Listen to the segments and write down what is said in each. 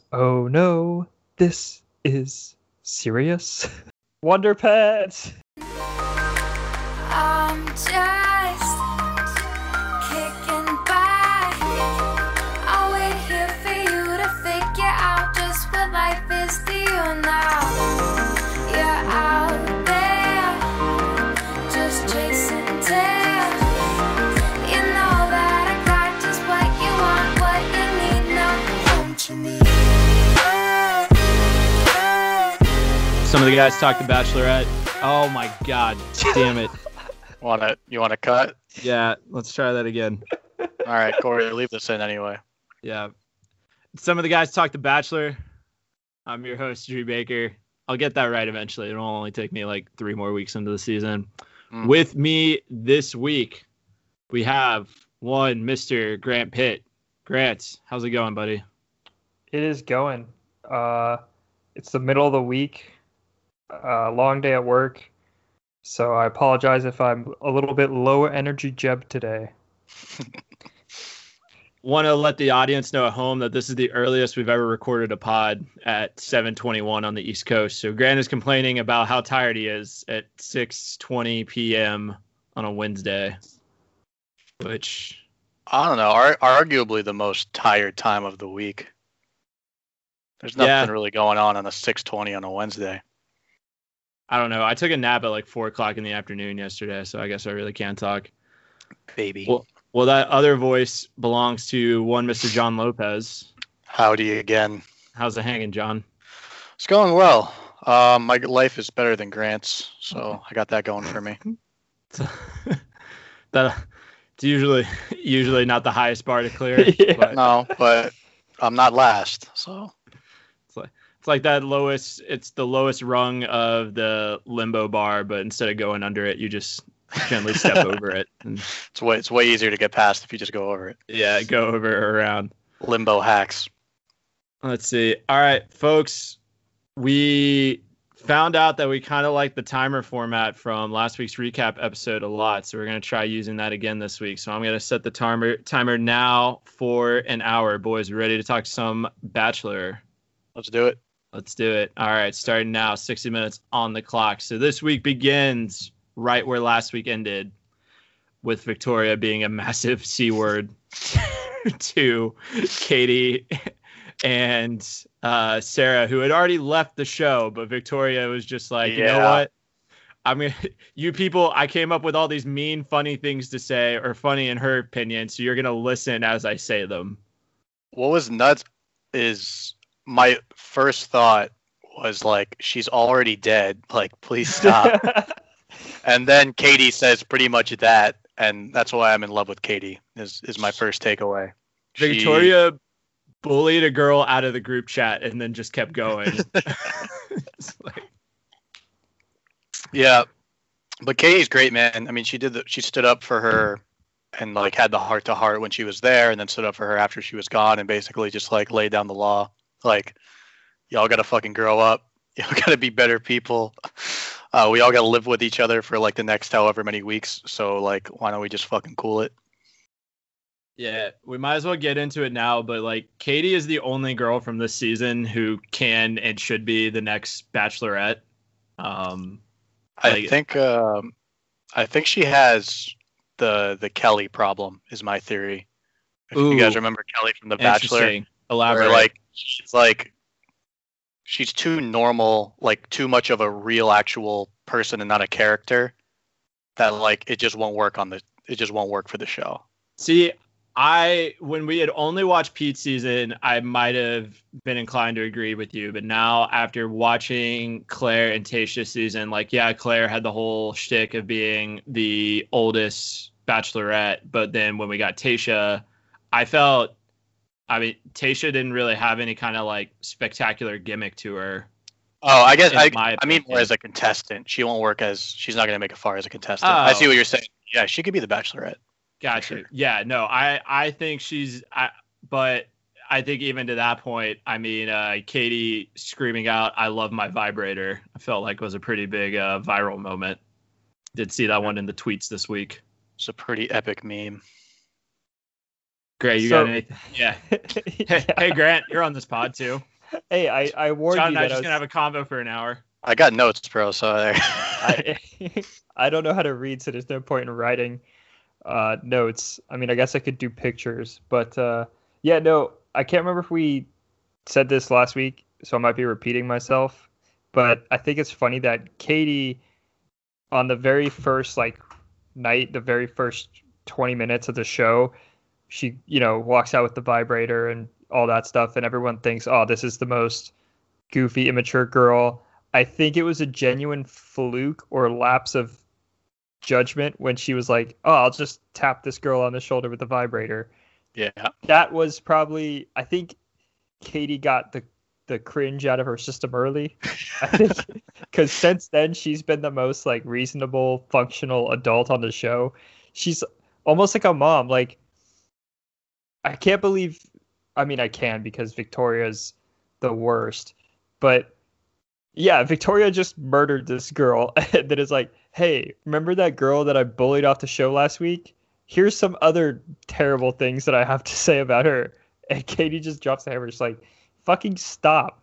Oh no, this is serious. Wonder Pets. I'm just kicking back. I'll wait here for you to figure out just what life is to you now. You're out there, just chasing tails. You know that I got just what you want, what you need now. Don't you need? Some of the guys talked to Bachelorette. Oh my god, damn it. You want to cut? Yeah, let's try that again. All right, Corey, leave this in anyway. Yeah. Some of the guys talked to Bachelor. I'm your host, Drew Baker. I'll get that right eventually. It'll only take me like 3 more weeks into the season. With me this week, we have one Mr. Grant Pitt. Grant, how's it going, buddy? It is going. It's the middle of the week. Long day at work. So I apologize if I'm a little bit low energy Jeb today. Want to let the audience know at home that this is the earliest we've ever recorded a pod at 7:21 on the East Coast. So Grant is complaining about how tired he is at 6:20 p.m. on a Wednesday, which I don't know, arguably the most tired time of the week. There's nothing really going on a 6:20 on a Wednesday. I don't know. I took a nap at like 4 o'clock in the afternoon yesterday, so I guess I really can't talk. Baby. Well, that other voice belongs to one Mr. John Lopez. Howdy again. How's it hanging, John? It's going well. My life is better than Grant's, so I got that going for me. It's usually not the highest bar to clear. Yeah. But I'm not last, so. It's like that lowest. It's the lowest rung of the limbo bar, but instead of going under it, you just gently step over it. And, it's way easier to get past if you just go over it. Yeah, go over or around. Limbo hacks. Let's see. All right, folks. We found out that we kind of like the timer format from last week's recap episode a lot, so we're going to try using that again this week. So I'm going to set the timer now for an hour. Boys, we ready to talk some Bachelor? Let's do it. Let's do it. All right, starting now, 60 minutes on the clock. So this week begins right where last week ended, with Victoria being a massive C word to Katie and Sarah, who had already left the show, but Victoria was just like, you know what? You people, I came up with all these mean, funny things to say, or funny in her opinion, so you're going to listen as I say them. What was nuts is my first thought was like, she's already dead. Like, please stop. And then Katie says pretty much that, and that's why I'm in love with Katie, is my first takeaway. Victoria bullied a girl out of the group chat and then just kept going. Yeah, but Katie's great, man. I mean, she stood up for her and like had the heart to heart when she was there, and then stood up for her after she was gone, and basically just like laid down the law. Like, y'all gotta fucking grow up. Y'all gotta be better people. We all gotta live with each other for like the next however many weeks. So like, why don't we just fucking cool it? Yeah, we might as well get into it now. But like, Katie is the only girl from this season who can and should be the next Bachelorette. I think she has the Kelly problem, is my theory. If you guys remember Kelly from The Bachelor. Elaborate. Like, she's too normal, like too much of a real actual person and not a character, that like it just won't work for the show. See, when we had only watched Pete's season, I might have been inclined to agree with you, but now after watching Claire and Tayshia's season, like, yeah, Claire had the whole shtick of being the oldest Bachelorette, but then when we got Tayshia, Tayshia didn't really have any kind of like spectacular gimmick to her. Oh, I guess I mean more as a contestant. She's not going to make it far as a contestant. I see what you're saying. Yeah, she could be the Bachelorette. Gotcha. Sure. Yeah, no, I think but I think even to that point, I mean, Katie screaming out, "I love my vibrator," I felt like was a pretty big viral moment. Did see that one in the tweets this week. It's a pretty epic meme. Great, you got anything? Yeah. Hey, Grant, you're on this pod too. Hey, I warned John you and I that just gonna have a combo for an hour. I got notes, bro. So I, I don't know how to read, so there's no point in writing notes. I mean, I guess I could do pictures, but yeah, no, I can't remember if we said this last week, so I might be repeating myself. But I think it's funny that Katie, on the very first night, the very first 20 minutes of the show, she walks out with the vibrator and all that stuff, and everyone thinks, oh, this is the most goofy, immature girl. I think it was a genuine fluke or lapse of judgment when she was like, oh, I'll just tap this girl on the shoulder with the vibrator. yeah. That was probably, I think Katie got the cringe out of her system early. I think because since then she's been the most reasonable, functional adult on the show. She's almost like a mom. Like, I can't believe, I mean, I can because Victoria's the worst, but yeah, Victoria just murdered this girl that is like, hey, remember that girl that I bullied off the show last week? Here's some other terrible things that I have to say about her. And Katie just drops the hammer. She's like, fucking stop.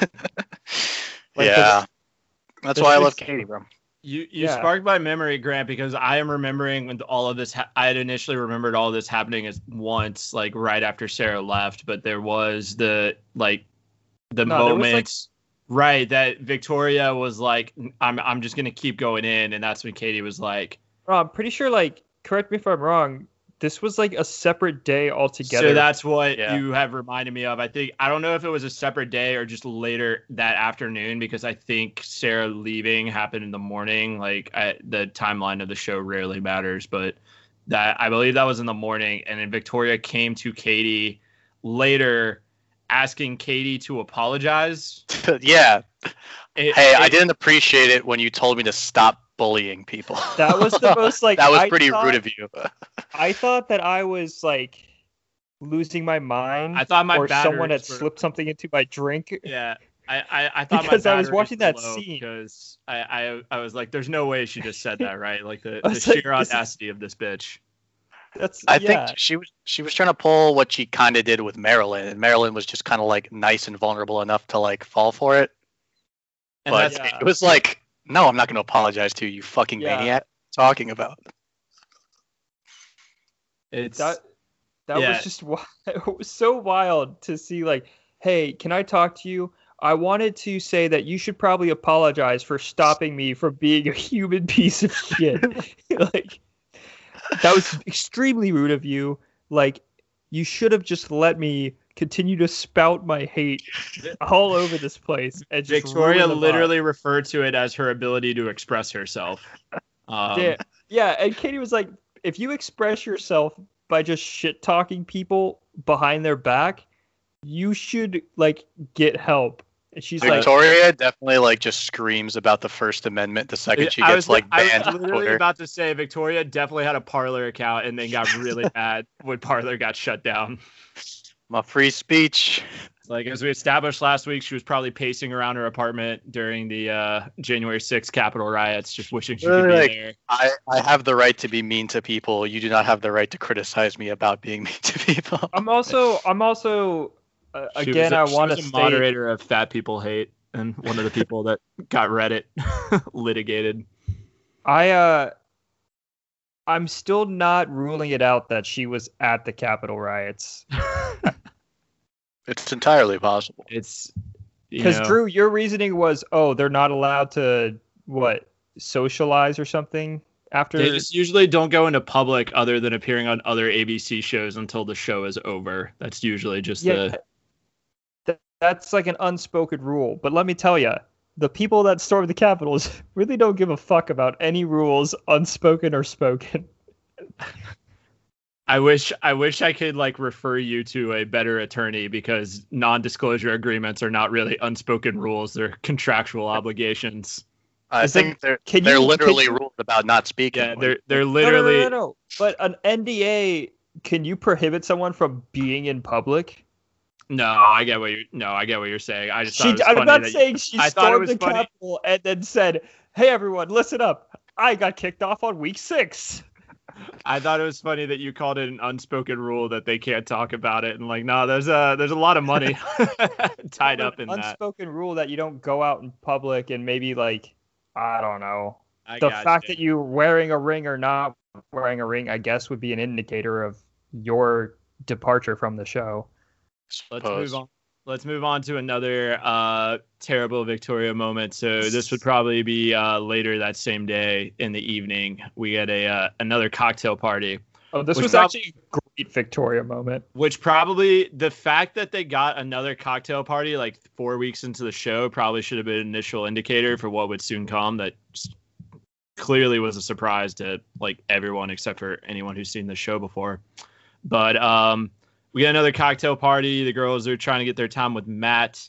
Yeah. That's why I love Katie, bro. You sparked my memory, Grant, because I am remembering when all of this. I had initially remembered all of this happening at once, right after Sarah left. But there was the moments, right, that Victoria was like, "I'm just gonna keep going in," and that's when Katie was like, I'm pretty sure. Correct me if I'm wrong. This was a separate day altogether. So that's what you have reminded me of. I don't know if it was a separate day or just later that afternoon, because I think Sarah leaving happened in the morning. The timeline of the show rarely matters, but I believe that was in the morning. And then Victoria came to Katie later asking Katie to apologize. Yeah. I didn't appreciate it when you told me to stop bullying people. That was the most that was pretty rude of you. I thought that I was losing my mind. I thought someone had slipped something into my drink. Yeah. I thought because I was watching that scene because I was like, there's no way she just said that, right? The sheer audacity of this bitch. I think she was trying to pull what she kind of did with Marilyn, and Marilyn was just kind of nice and vulnerable enough to fall for it. But it was no, I'm not going to apologize to you, fucking maniac. Talking about it's that was just it was so wild to see. Hey, can I talk to you? I wanted to say that you should probably apologize for stopping me from being a human piece of shit. That was extremely rude of you. You should have just let me continue to spout my hate all over this place. And Victoria literally referred to it as her ability to express herself. Yeah, and Katie was like, if you express yourself by just shit talking people behind their back, you should get help. And she's Victoria definitely just screams about the First Amendment the second she gets banned. I was literally about to say Victoria definitely had a Parler account and then got really mad when Parler got shut down. My free speech. As we established last week, she was probably pacing around her apartment during the January 6th Capitol riots, just wishing she could be there. I have the right to be mean to people. You do not have the right to criticize me about being mean to people. I'm also again, I want to state, moderator of Fat People Hate and one of the people that got Reddit litigated. I'm still not ruling it out that she was at the Capitol riots. It's entirely possible. It's because Drew, your reasoning was, they're not allowed to socialize or something after. They just usually don't go into public other than appearing on other ABC shows until the show is over. That's usually just that's an unspoken rule. But let me tell you, the people that stormed the Capitol really don't give a fuck about any rules, unspoken or spoken. I wish I could refer you to a better attorney, because non-disclosure agreements are not really unspoken rules; they're contractual obligations. I think they're literally rules about not speaking. Yeah, they're literally. No. But an NDA, can you prohibit someone from being in public? No, I get what you're saying. I just thought it was I'm funny not saying she stormed the Capitol and then said, "Hey, everyone, listen up! I got kicked off on week 6." I thought it was funny that you called it an unspoken rule that they can't talk about it, and like, no, there's a lot of money tied up in that. Unspoken rule that you don't go out in public and maybe like, I don't know. I The got fact you. that you're wearing a ring or not wearing a ring, I guess, would be an indicator of your departure from the show. Let's move on. Let's move on to another terrible Victoria moment. So this would probably be later that same day in the evening. We get another cocktail party. Oh, this Which was actually a great Victoria moment. Which probably the fact that they got another cocktail party like 4 weeks into the show probably should have been an initial indicator for what would soon come. That clearly was a surprise to like everyone except for anyone who's seen the show before. But we got another cocktail party. The girls are trying to get their time with Matt.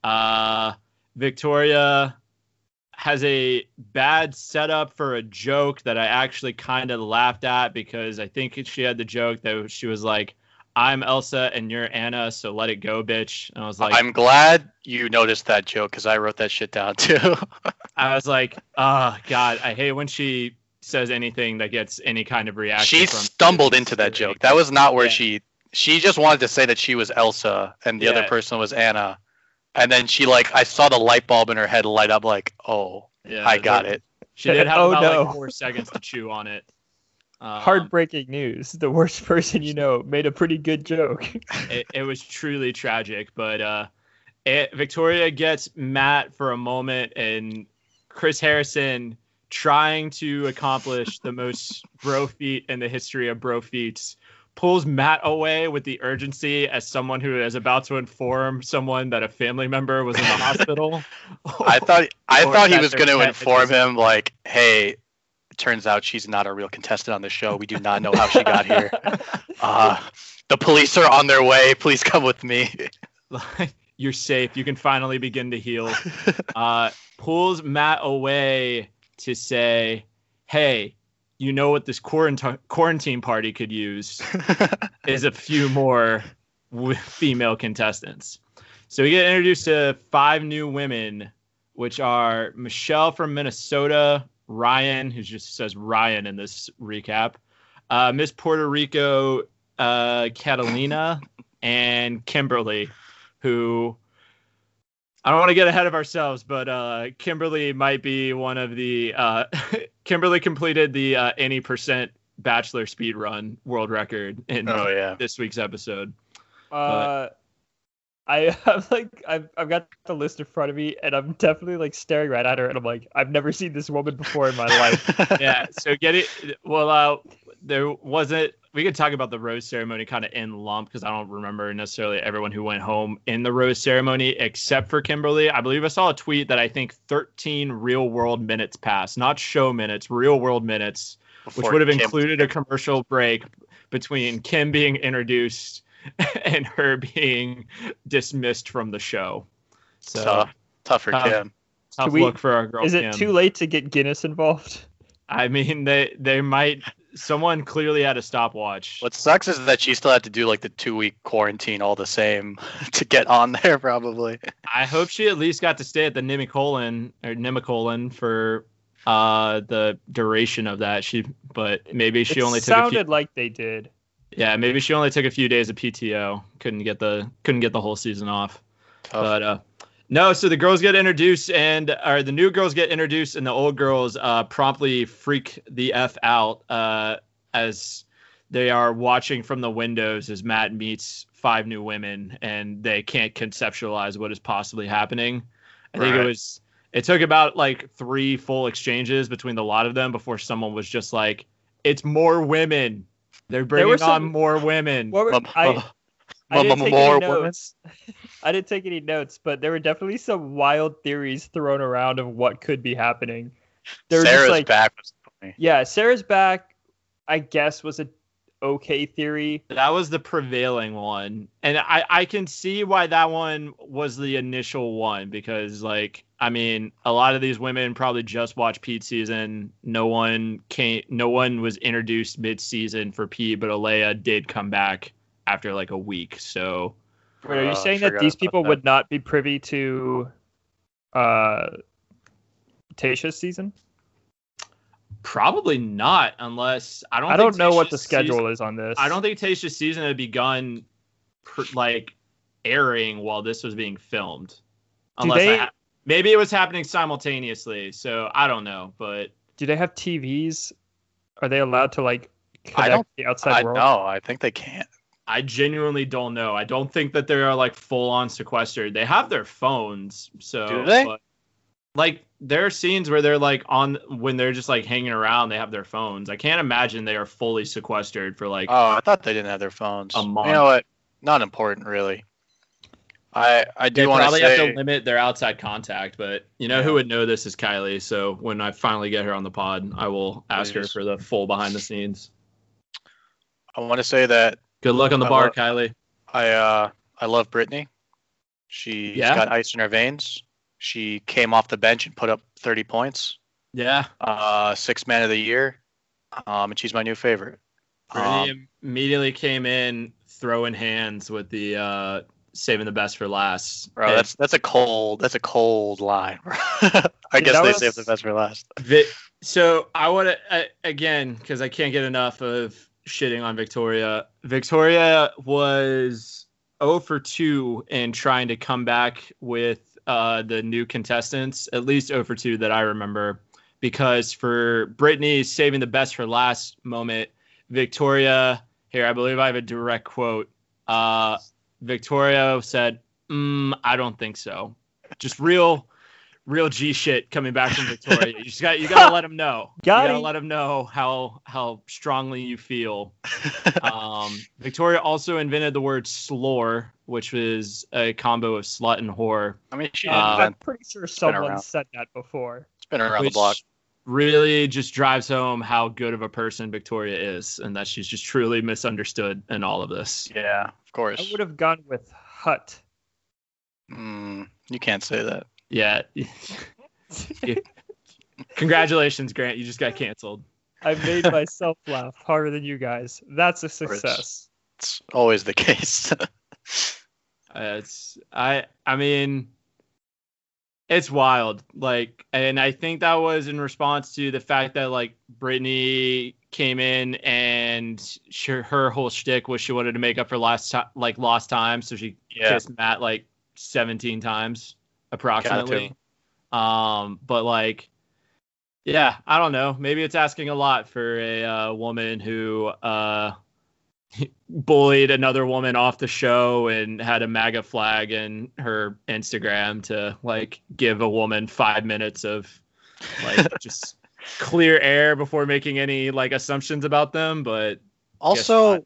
Victoria has a bad setup for a joke that I actually kind of laughed at because I think she had the joke that she was like, I'm Elsa and you're Anna, so let it go, bitch. And I was like, I'm glad you noticed that joke because I wrote that shit down too. I was like, oh, God, I hate when she says anything that gets any kind of reaction. She stumbled into that joke. That was not where she just wanted to say that she was Elsa and the other person was Anna. And then she I saw the light bulb in her head light up like, oh, yeah, I got it. She did have like 4 seconds to chew on it. Heartbreaking news. The worst person you know made a pretty good joke. It was truly tragic, but Victoria gets Matt for a moment, and Chris Harrison trying to accomplish the most bro feat in the history of bro feats pulls Matt away with the urgency as someone who is about to inform someone that a family member was in the hospital. I thought he was going to inform him like, hey, it turns out she's not a real contestant on the show. We do not know how she got here. The police are on their way. Please come with me. You're safe. You can finally begin to heal. Pulls Matt away to say, hey, you know what this quarantine party could use is a few more female contestants. So we get introduced to 5 new women, which are Michelle from Minnesota, Ryan, who just says Ryan in this recap, Miss Puerto Rico, Catalina, and Kimberly, who I don't want to get ahead of ourselves, but Kimberly might be one of the Kimberly completed the any % Bachelor speed run world record in this week's episode. I've got the list in front of me, and I'm definitely like staring right at her, and I'm like, I've never seen this woman before in my life. Yeah. So get it. Well, there wasn't. We could talk about the rose ceremony kind of in lump because I don't remember necessarily everyone who went home in the rose ceremony except for Kimberly. I believe I saw a tweet that I think 13 real world minutes passed, not show minutes, real world minutes, which would have included a commercial break between Kim being introduced and her being dismissed from the show. So tough for Kim. Tough look for our girl. Is it Kim. too late to get Guinness involved? I mean, they might. Someone clearly had a stopwatch. What sucks is that she still had to do like the 2-week quarantine all the same to get on there, probably. I hope she at least got to stay at the Nemacolin for the duration of that. But maybe she only took. Sounded like they did. Yeah, maybe she only took a few days of PTO. Couldn't get the whole season off. Tough. But no, so the girls get introduced, the new girls get introduced, and the old girls promptly freak the F out as they are watching from the windows as Matt meets 5 new women, and they can't conceptualize what is possibly happening. I think it took about like 3 full exchanges between the lot of them before someone was just like, it's more women. They're bringing on more women. I didn't take any notes. I didn't take any notes, but there were definitely some wild theories thrown around of what could be happening. Sarah's back was funny. Yeah, Sarah's back, I guess, was a okay theory. That was the prevailing one. And I can see why that one was the initial one because, like, I mean, a lot of these women probably just watched Pete season. No one was introduced mid-season for Pete, but Alea did come back after like a week. So wait, are you saying that these people would not be privy to Tayshia's season? Probably not, unless I I don't think know what the Tayshia's schedule is on this. I don't think Tayshia's season had begun, like airing while this was being filmed. Unless maybe it was happening simultaneously. So I don't know, but do they have TVs? Are they allowed to like connect the outside world? No, I think they can't. I genuinely don't know. I don't think that they're like full on sequestered. They have their phones, so do they? But, like there are scenes where they're like when they're just like hanging around, they have their phones. I can't imagine they are fully sequestered for like. Oh, I thought they didn't have their phones. A month. You know what? Not important, really. I do want to probably say have to limit their outside contact, but you know who would know this is Kylie. So when I finally get her on the pod, I will ask her for the full behind the scenes. I want to say that. Good luck on the bar, Kylie. I love Brittany. She's got ice in her veins. She came off the bench and put up 30 points. Yeah. 6th man of the year. And she's my new favorite. Brittany immediately came in throwing hands with the saving the best for last. Bro, that's a cold line. I guess they saved the best for last. So I want to again, because I can't get enough of shitting on Victoria. Victoria was 0 for 2 in trying to come back with the new contestants, at least 0 for 2 that I remember, because for Brittany's saving the best for last moment, Victoria, here, I believe I have a direct quote. Victoria said, I don't think so. Just real G shit coming back from Victoria. You gotta let them know. You gotta let them know how strongly you feel. Victoria also invented the word slore, which was a combo of slut and whore. I mean, I'm pretty sure someone said that before. It's been around the block. Really just drives home how good of a person Victoria is, and that she's just truly misunderstood in all of this. Yeah, of course. I would have gone with Hut. You can't say that. Yeah. Congratulations, Grant. You just got canceled. I made myself laugh harder than you guys. That's a success. It's always the case. I mean, it's wild. Like, and I think that was in response to the fact that like Brittany came in and her whole shtick was she wanted to make up for lost time, so she kissed Matt like 17 times approximately. But like, yeah, I don't know. Maybe it's asking a lot for a woman who bullied another woman off the show and had a MAGA flag in her Instagram to like give a woman 5 minutes of like just clear air before making any like assumptions about them. But also,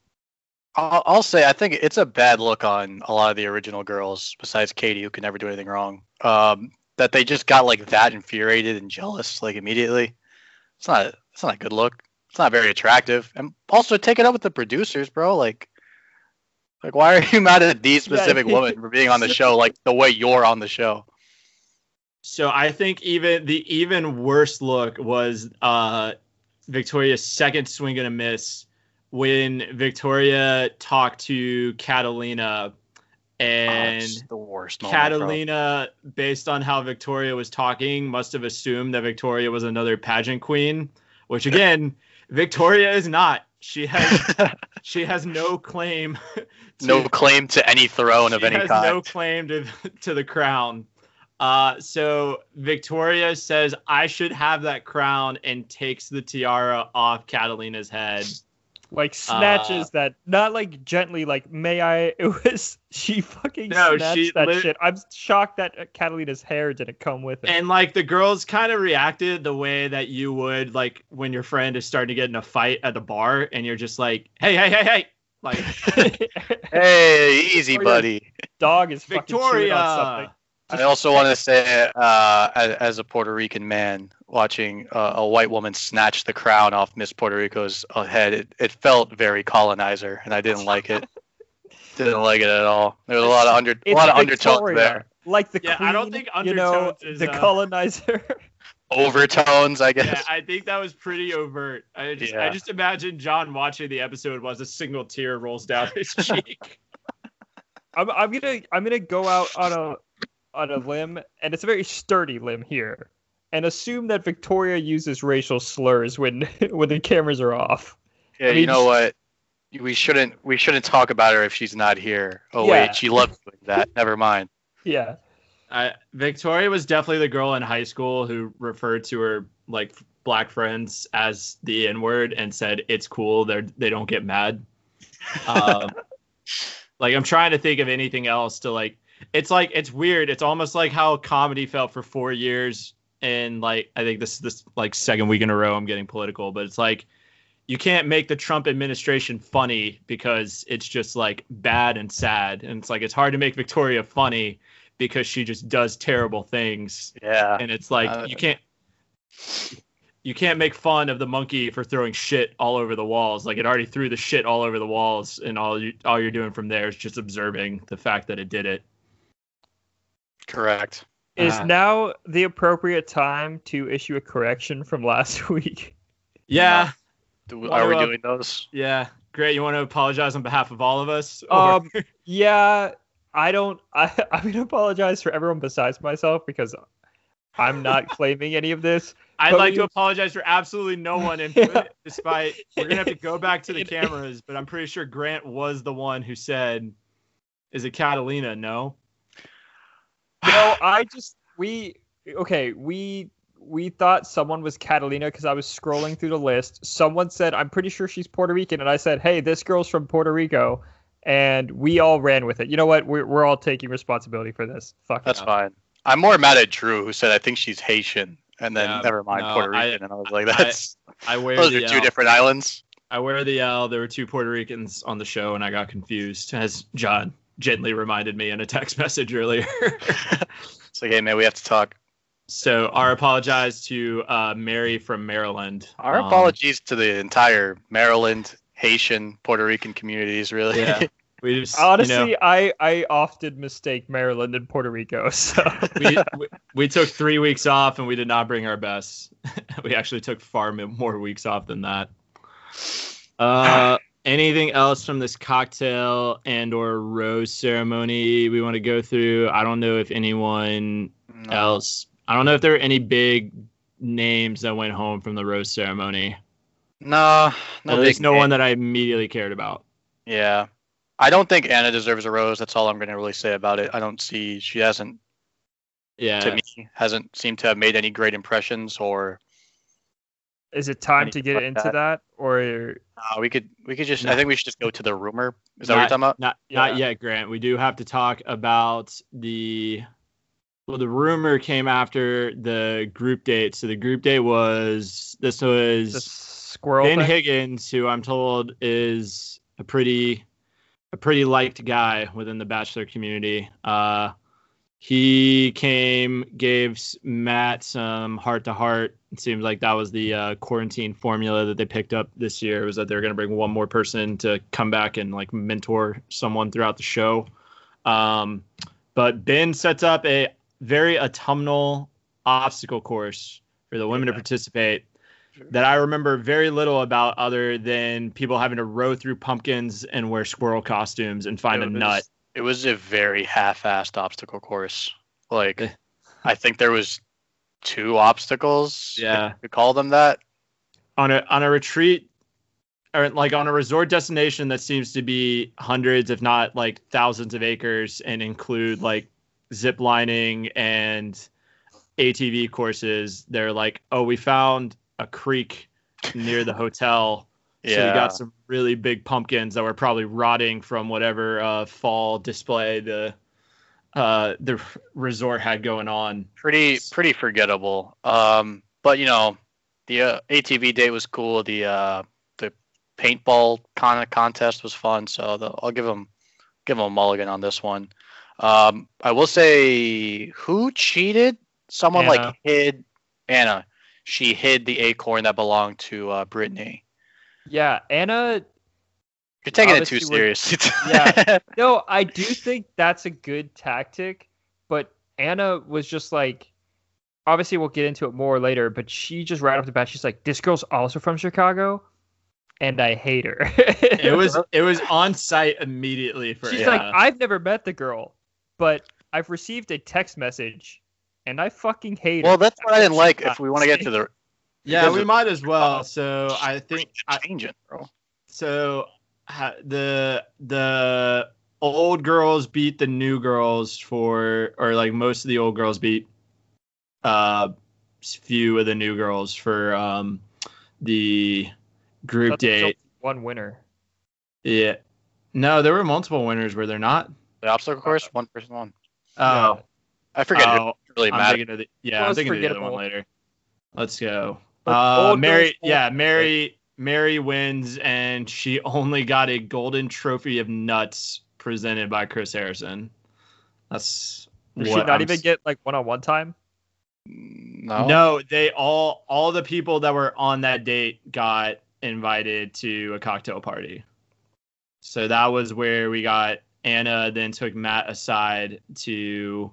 I'll say I think it's a bad look on a lot of the original girls besides Katie, who could never do anything wrong. That they just got like that infuriated and jealous like immediately. It's not a good look. It's not very attractive. And also take it up with the producers, bro. Like why are you mad at these specific women for being on the show like the way you're on the show? So I think even worse look was Victoria's second swing and a miss when Victoria talked to Catalina. And the worst Catalina, based on how Victoria was talking, must have assumed that Victoria was another pageant queen, which again, Victoria is not. She has no claim. To any throne of any kind. She has no claim to the crown. So Victoria says, I should have that crown, and takes the tiara off Catalina's head. Like snatches that, not like gently, like may I? It was she fucking snatched that shit. I'm shocked that Catalina's hair didn't come with it. And like the girls kind of reacted the way that you would like when your friend is starting to get in a fight at the bar, and you're just like, hey, like, hey, easy, buddy. Dog is Victoria. fucking chewing on something. I also want to say, as a Puerto Rican man, watching a white woman snatch the crown off Miss Puerto Rico's head, it felt very colonizer, and I didn't like it. Didn't like it at all. There was a lot of undertones there. Like the queen, I don't think undertones is the colonizer. Overtones, I guess. Yeah, I think that was pretty overt. I just imagine John watching the episode while a single tear rolls down his cheek. I'm gonna go out on a limb, and it's a very sturdy limb here. and assume that Victoria uses racial slurs when when the cameras are off. Yeah, I mean, you know what? We shouldn't talk about her if she's not here. Oh Yeah. wait, she loves doing that. Never mind. Yeah. Victoria was definitely the girl in high school who referred to her like black friends as the N-word and said it's cool. They don't get mad. Like I'm trying to think of anything else to like. It's weird. It's almost like how comedy felt for 4 years, and like I think this like second week in a row I'm getting political, but it's like you can't make the Trump administration funny because it's just like bad and sad, and it's like it's hard to make Victoria funny because she just does terrible things. Yeah. And it's like you can't make fun of the monkey for throwing shit all over the walls. Like it already threw the shit all over the walls, and all you're doing from there is just observing the fact that it did it. Correct. Is now the appropriate time to issue a correction from last week? Yeah. Are we doing those? Yeah. Great. You want to apologize on behalf of all of us? Yeah. I'm going to apologize for everyone besides myself because I'm not claiming any of this. I'd like to apologize for absolutely no one. And despite, we're going to have to go back to the cameras, but I'm pretty sure Grant was the one who said, is it Catalina? No. No, we thought someone was Catalina because I was scrolling through the list. Someone said, I'm pretty sure she's Puerto Rican. And I said, hey, this girl's from Puerto Rico. And we all ran with it. You know what? We're all taking responsibility for this. Fuck. That's fine. I'm more mad at Drew, who said, I think she's Haitian. And then never mind, Puerto Rican. And I was like, those are two different islands. I wear the L. There were two Puerto Ricans on the show, and I got confused, as John gently reminded me in a text message earlier. It's like, hey, man, we have to talk. So our apologies to Mary from Maryland. Our apologies to the entire Maryland, Haitian, Puerto Rican communities, really. Yeah. We just, honestly, I often mistake Maryland and Puerto Rico. So we took 3 weeks off, and we did not bring our best. We actually took far more weeks off than that. Anything else from this cocktail and or rose ceremony we want to go through? I don't know if anyone else. I don't know if there were any big names that went home from the rose ceremony. No There's no one that I immediately cared about. Yeah. I don't think Anna deserves a rose. That's all I'm going to really say about it. I don't see, she hasn't, to me, hasn't seemed to have made any great impressions or. Is it time to get into that? Or we could just, I think we should just go to the rumor. Is that what you're talking about? Not yet, Grant. We do have to talk about the rumor came after the group date. So the group date was the squirrel Ben thing? Higgins, who I'm told is a pretty liked guy within the Bachelor community. He gave Matt some heart-to-heart. It seems like that was the quarantine formula that they picked up this year, was that they're going to bring one more person to come back and like mentor someone throughout the show. But Ben sets up a very autumnal obstacle course for the women to participate that I remember very little about other than people having to row through pumpkins and wear squirrel costumes and find a nut. It was a very half-assed obstacle course. Like, I think there was 2 obstacles. Yeah. We call them that. On a retreat, or like on a resort destination that seems to be hundreds, if not like thousands of acres, and include like zip lining and ATV courses. They're like, oh, we found a creek near the hotel. Yeah. So we got some really big pumpkins that were probably rotting from whatever fall display the resort had going on. Pretty forgettable. But you know, the ATV date was cool. The paintball kind of contest was fun. So I'll give them a mulligan on this one. I will say, who cheated? Someone Anna. like hid Anna. She hid the acorn that belonged to Brittany. Yeah, Anna. You're taking it too Obviously seriously. Yeah. No, I do think that's a good tactic, but Anna was just like, obviously we'll get into it more later, but she just right off the bat, she's like, this girl's also from Chicago, and I hate her. It was on site immediately for She's Anna. like, I've never met the girl, but I've received a text message and I fucking hate Well, it. that's what I didn't like. If we want to get to the Yeah, Because we of- might as well. So I think changing, bro. so. The old girls beat the new girls or like most of the old girls beat few of the new girls for the group That's just date. one winner. Yeah. No, there were multiple winners, were there not? The obstacle course, one person won. Oh, I forget. oh, It really I'm matters. thinking of the Well, I'm it's thinking of the other one forgettable. later. Let's go. But old Mary, girls yeah, won. Mary wins, and she only got a golden trophy of nuts presented by Chris Harrison. That's Did she what not I'm even get like one-on-one time? No. No, they all the people that were on that date got invited to a cocktail party. So that was where we got Anna then took Matt aside to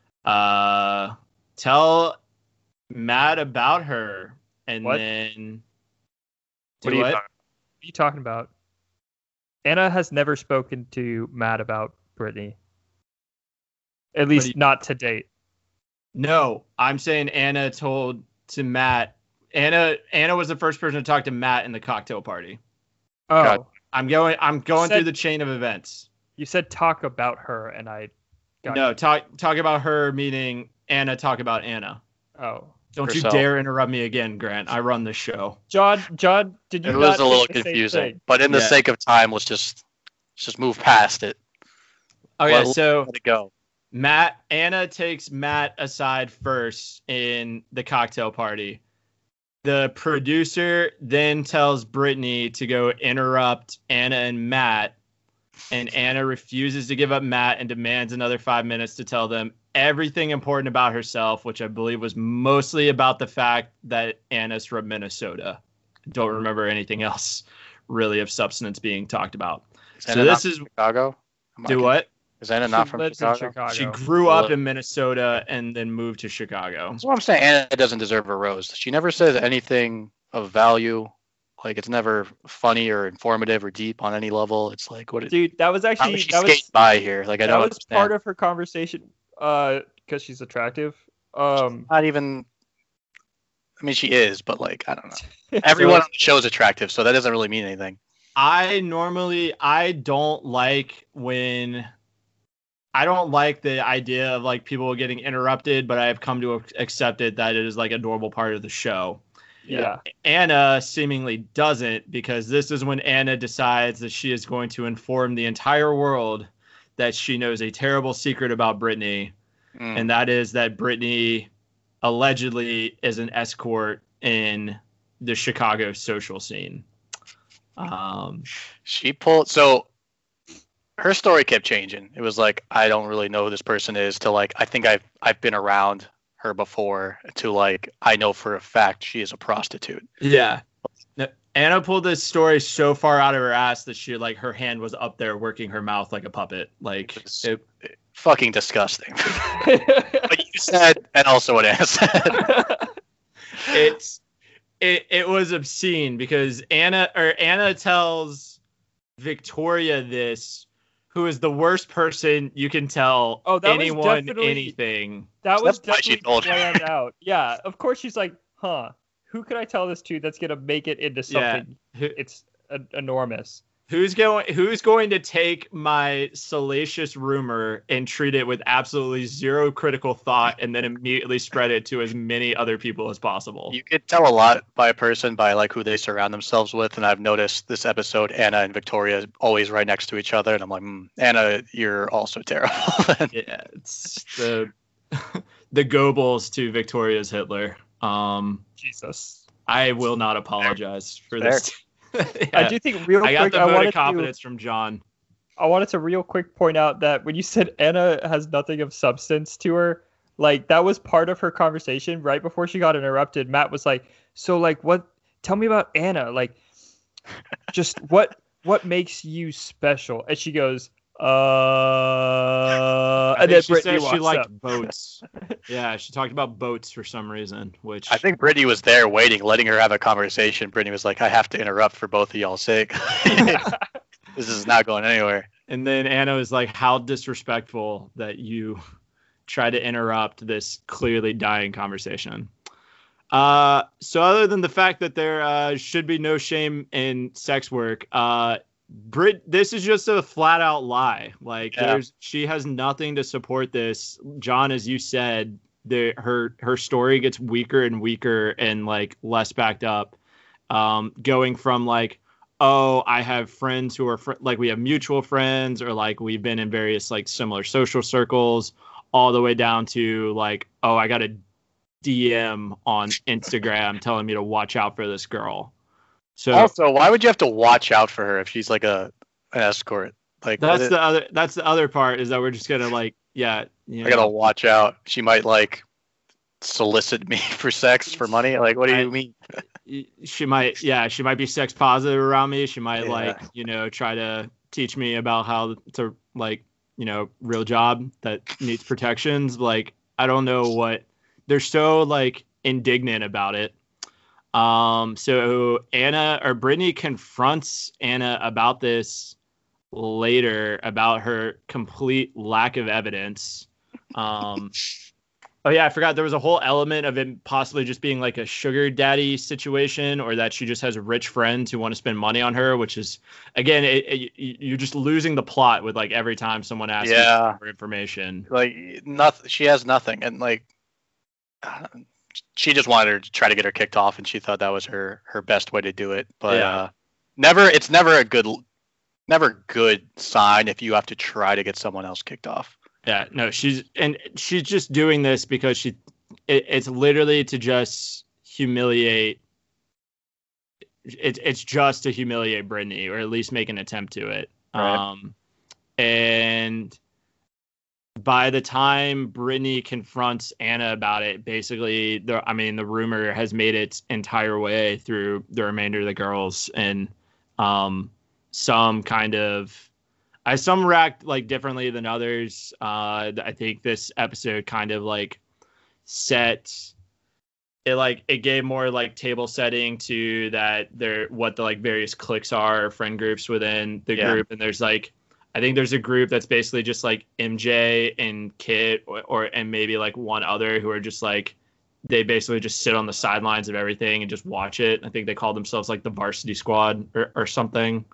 tell Matt about her, and What? then What are you talking about? Anna has never spoken to Matt about Brittany. At least not to date. No, I'm saying Anna told to Matt. Anna was the first person to talk to Matt in the cocktail party. Oh, God. I'm going said- through the chain of events. you said talk about her, and I got No, talk about her, meaning Anna talk about Anna. Oh, Don't Herself. you dare interrupt me again, Grant. I run this show. John, did you? It not was a little think the same confusing, thing? but in the Yeah. sake of time, let's just move past it. Okay, Well, so Let it go. Anna takes Matt aside first in the cocktail party. The producer then tells Brittany to go interrupt Anna and Matt, and Anna refuses to give up Matt and demands another 5 minutes to tell them everything important about herself, which I believe was mostly about the fact that Anna's from Minnesota. Don't remember anything else really of substance being talked about. Is So Anna this not is from Chicago. do what? Is Anna She not from lives in Chicago? She Chicago. grew up in Minnesota and then moved to Chicago. That's what I'm saying. Anna doesn't deserve a rose. She never says anything of value. Like, it's never funny or informative or deep on any level. It's like, what? Dude, that was How actually did she that skate was by here? Like, I that don't was understand. part of her conversation. Because she's attractive. Not even. I mean, she is, but like, I don't know. Everyone on the show is attractive, so that doesn't really mean anything. I don't like the idea of like people getting interrupted, but I have come to accept it that it is like a normal part of the show. Yeah. Anna seemingly doesn't, because this is when Anna decides that she is going to inform the entire world that she knows a terrible secret about Brittany, Mm. and that is that Brittany allegedly is an escort in the Chicago social scene. She pulled. So her story kept changing. It was like, I don't really know who this person is, to like, I think I've been around her before, to like, I know for a fact she is a prostitute. Yeah. Anna pulled this story so far out of her ass that she like her hand was up there working her mouth like a puppet. Like It's fucking disgusting. What you said, and also what Anna said. it was obscene, because Anna tells Victoria this, who is the worst person you can tell Oh, that was anyone definitely- anything. That So was that's why she definitely told her. planned out. Yeah, of course she's like, huh? Who could I tell this to that's gonna make it into Yeah. something? It's enormous. Who's going to take my salacious rumor and treat it with absolutely zero critical thought and then immediately spread it to as many other people as possible? You could tell a lot by a person by like who they surround themselves with, and I've noticed this episode, Anna and Victoria always right next to each other, and I'm like, Anna, you're also terrible. Yeah, it's the the Goebbels to Victoria's Hitler. Jesus. I will not apologize for this. I do think real I quick. got the vote of confidence from John. I wanted to real quick point out that when you said Anna has nothing of substance to her, like that was part of her conversation right before she got interrupted. Matt was like, "So like, what? Tell me about Anna. Like, just what makes you special?" And she goes, and then she Brittany said she walks liked up. boats. Yeah, she talked about boats for some reason, which I think Brittany was there waiting, letting her have a conversation. Brittany was like, I have to interrupt for both of y'all's sake. This is not going anywhere. And then Anna was like, how disrespectful that you try to interrupt this clearly dying conversation. So other than the fact that there should be no shame in sex work, this is just a flat out lie. Like she has nothing to support this. John, as you said, her story gets weaker and weaker and like less backed up. Going from like, oh, I have friends who are like we have mutual friends, or like we've been in various like similar social circles, all the way down to like, oh, I got a DM on Instagram telling me to watch out for this girl. So also, why would you have to watch out for her if she's like an escort? Like that's the other part, is that we're just gonna like, I gotta watch out. She might like solicit me for sex, for money. Like, what do you mean? She might be sex positive around me. She might like, try to teach me about how to like, real job that needs protections. Like, I don't know what they're so like indignant about it. So Brittany confronts Anna about this later, about her complete lack of evidence. Oh yeah, I forgot there was a whole element of it possibly just being like a sugar daddy situation, or that she just has rich friends who want to spend money on her, which is, again, you're just losing the plot with like every time someone asks you for information. Like nothing, she has nothing, and like she just wanted her to try to get her kicked off, and she thought that was her best way to do it. But it's never a good sign if you have to try to get someone else kicked off. Yeah, no, she's just doing this because it's literally to just humiliate. It's just to humiliate Brittany, or at least make an attempt to it. Right. And by the time Brittany confronts Anna about it, basically, the rumor has made its entire way through the remainder of the girls, and some react like differently than others. I think this episode kind of like it gave more like table setting to that what the like various cliques are, or friend groups within the group. And there's like, I think there's a group that's basically just like MJ and Kit and maybe like one other who are just like, they basically just sit on the sidelines of everything and just watch it. I think they call themselves like the Varsity Squad or something.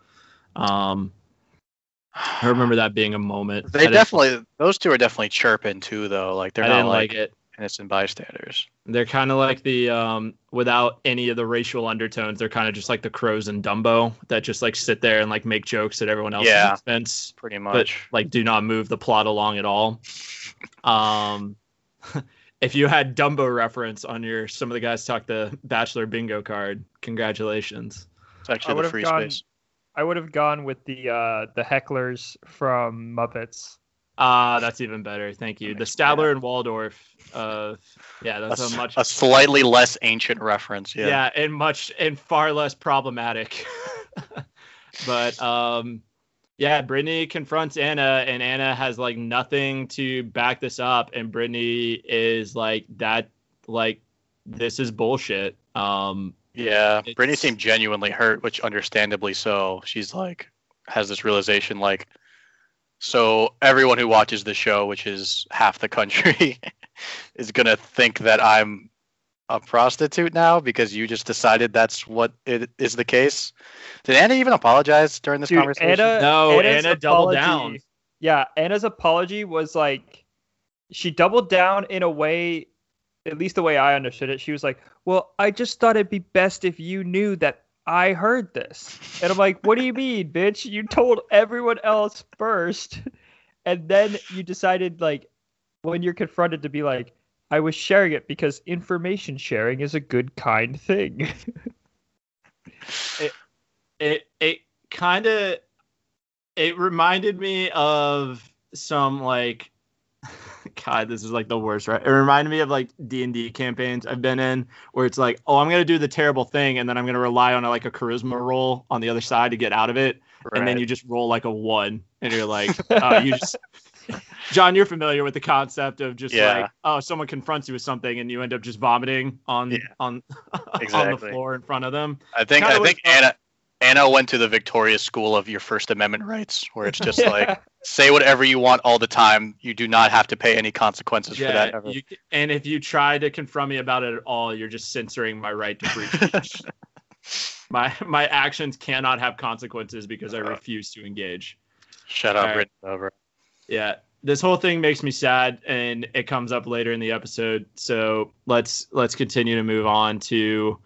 I remember that being a moment. Those two are definitely chirping too, though. Like they're not like innocent bystanders. They're kind of like the without any of the racial undertones. They're kind of just like the crows in Dumbo that just like sit there and like make jokes at everyone else's expense. Pretty much. But like do not move the plot along at all. If you had Dumbo reference on your Some of the Guys Talk the Bachelor bingo card, congratulations. It's actually the free space. I would have gone with the hecklers from Muppets. That's even better. Thank you. The Statler and Waldorf. That's a slightly less ancient reference. Yeah. Yeah, and far less problematic. But Brittany confronts Anna, and Anna has like nothing to back this up, and Brittany is like that. Like, this is bullshit. Brittany seemed genuinely hurt, which understandably so. She's like, has this realization like, so everyone who watches the show, which is half the country, is going to think that I'm a prostitute now because you just decided that's what it is the case. Did Anna even apologize during this conversation? Anna doubled down. Yeah, Anna's apology was like, she doubled down in a way, at least the way I understood it. She was like, well, I just thought it'd be best if you knew that I heard this. And I'm like, what do you mean, bitch? You told everyone else first. And then you decided, like, when you're confronted, to be like, I was sharing it because information sharing is a good, kind thing. It kind of, it reminded me of some, like, God, this is like the worst, right? It reminded me of like D&D campaigns I've been in where it's like, oh, I'm going to do the terrible thing, and then I'm going to rely on like a charisma roll on the other side to get out of it. Right. And then you just roll like a 1 and you're like, John, you're familiar with the concept of just like, oh, someone confronts you with something and you end up just vomiting on the floor in front of them. I think Anna went to the Victoria School of your First Amendment rights, where it's just like, say whatever you want all the time. You do not have to pay any consequences for that ever. And if you try to confront me about it at all, you're just censoring my right to free speech. My actions cannot have consequences because I refuse to engage. Shut up, right. Over. Yeah, this whole thing makes me sad, and it comes up later in the episode. So let's continue to move on to.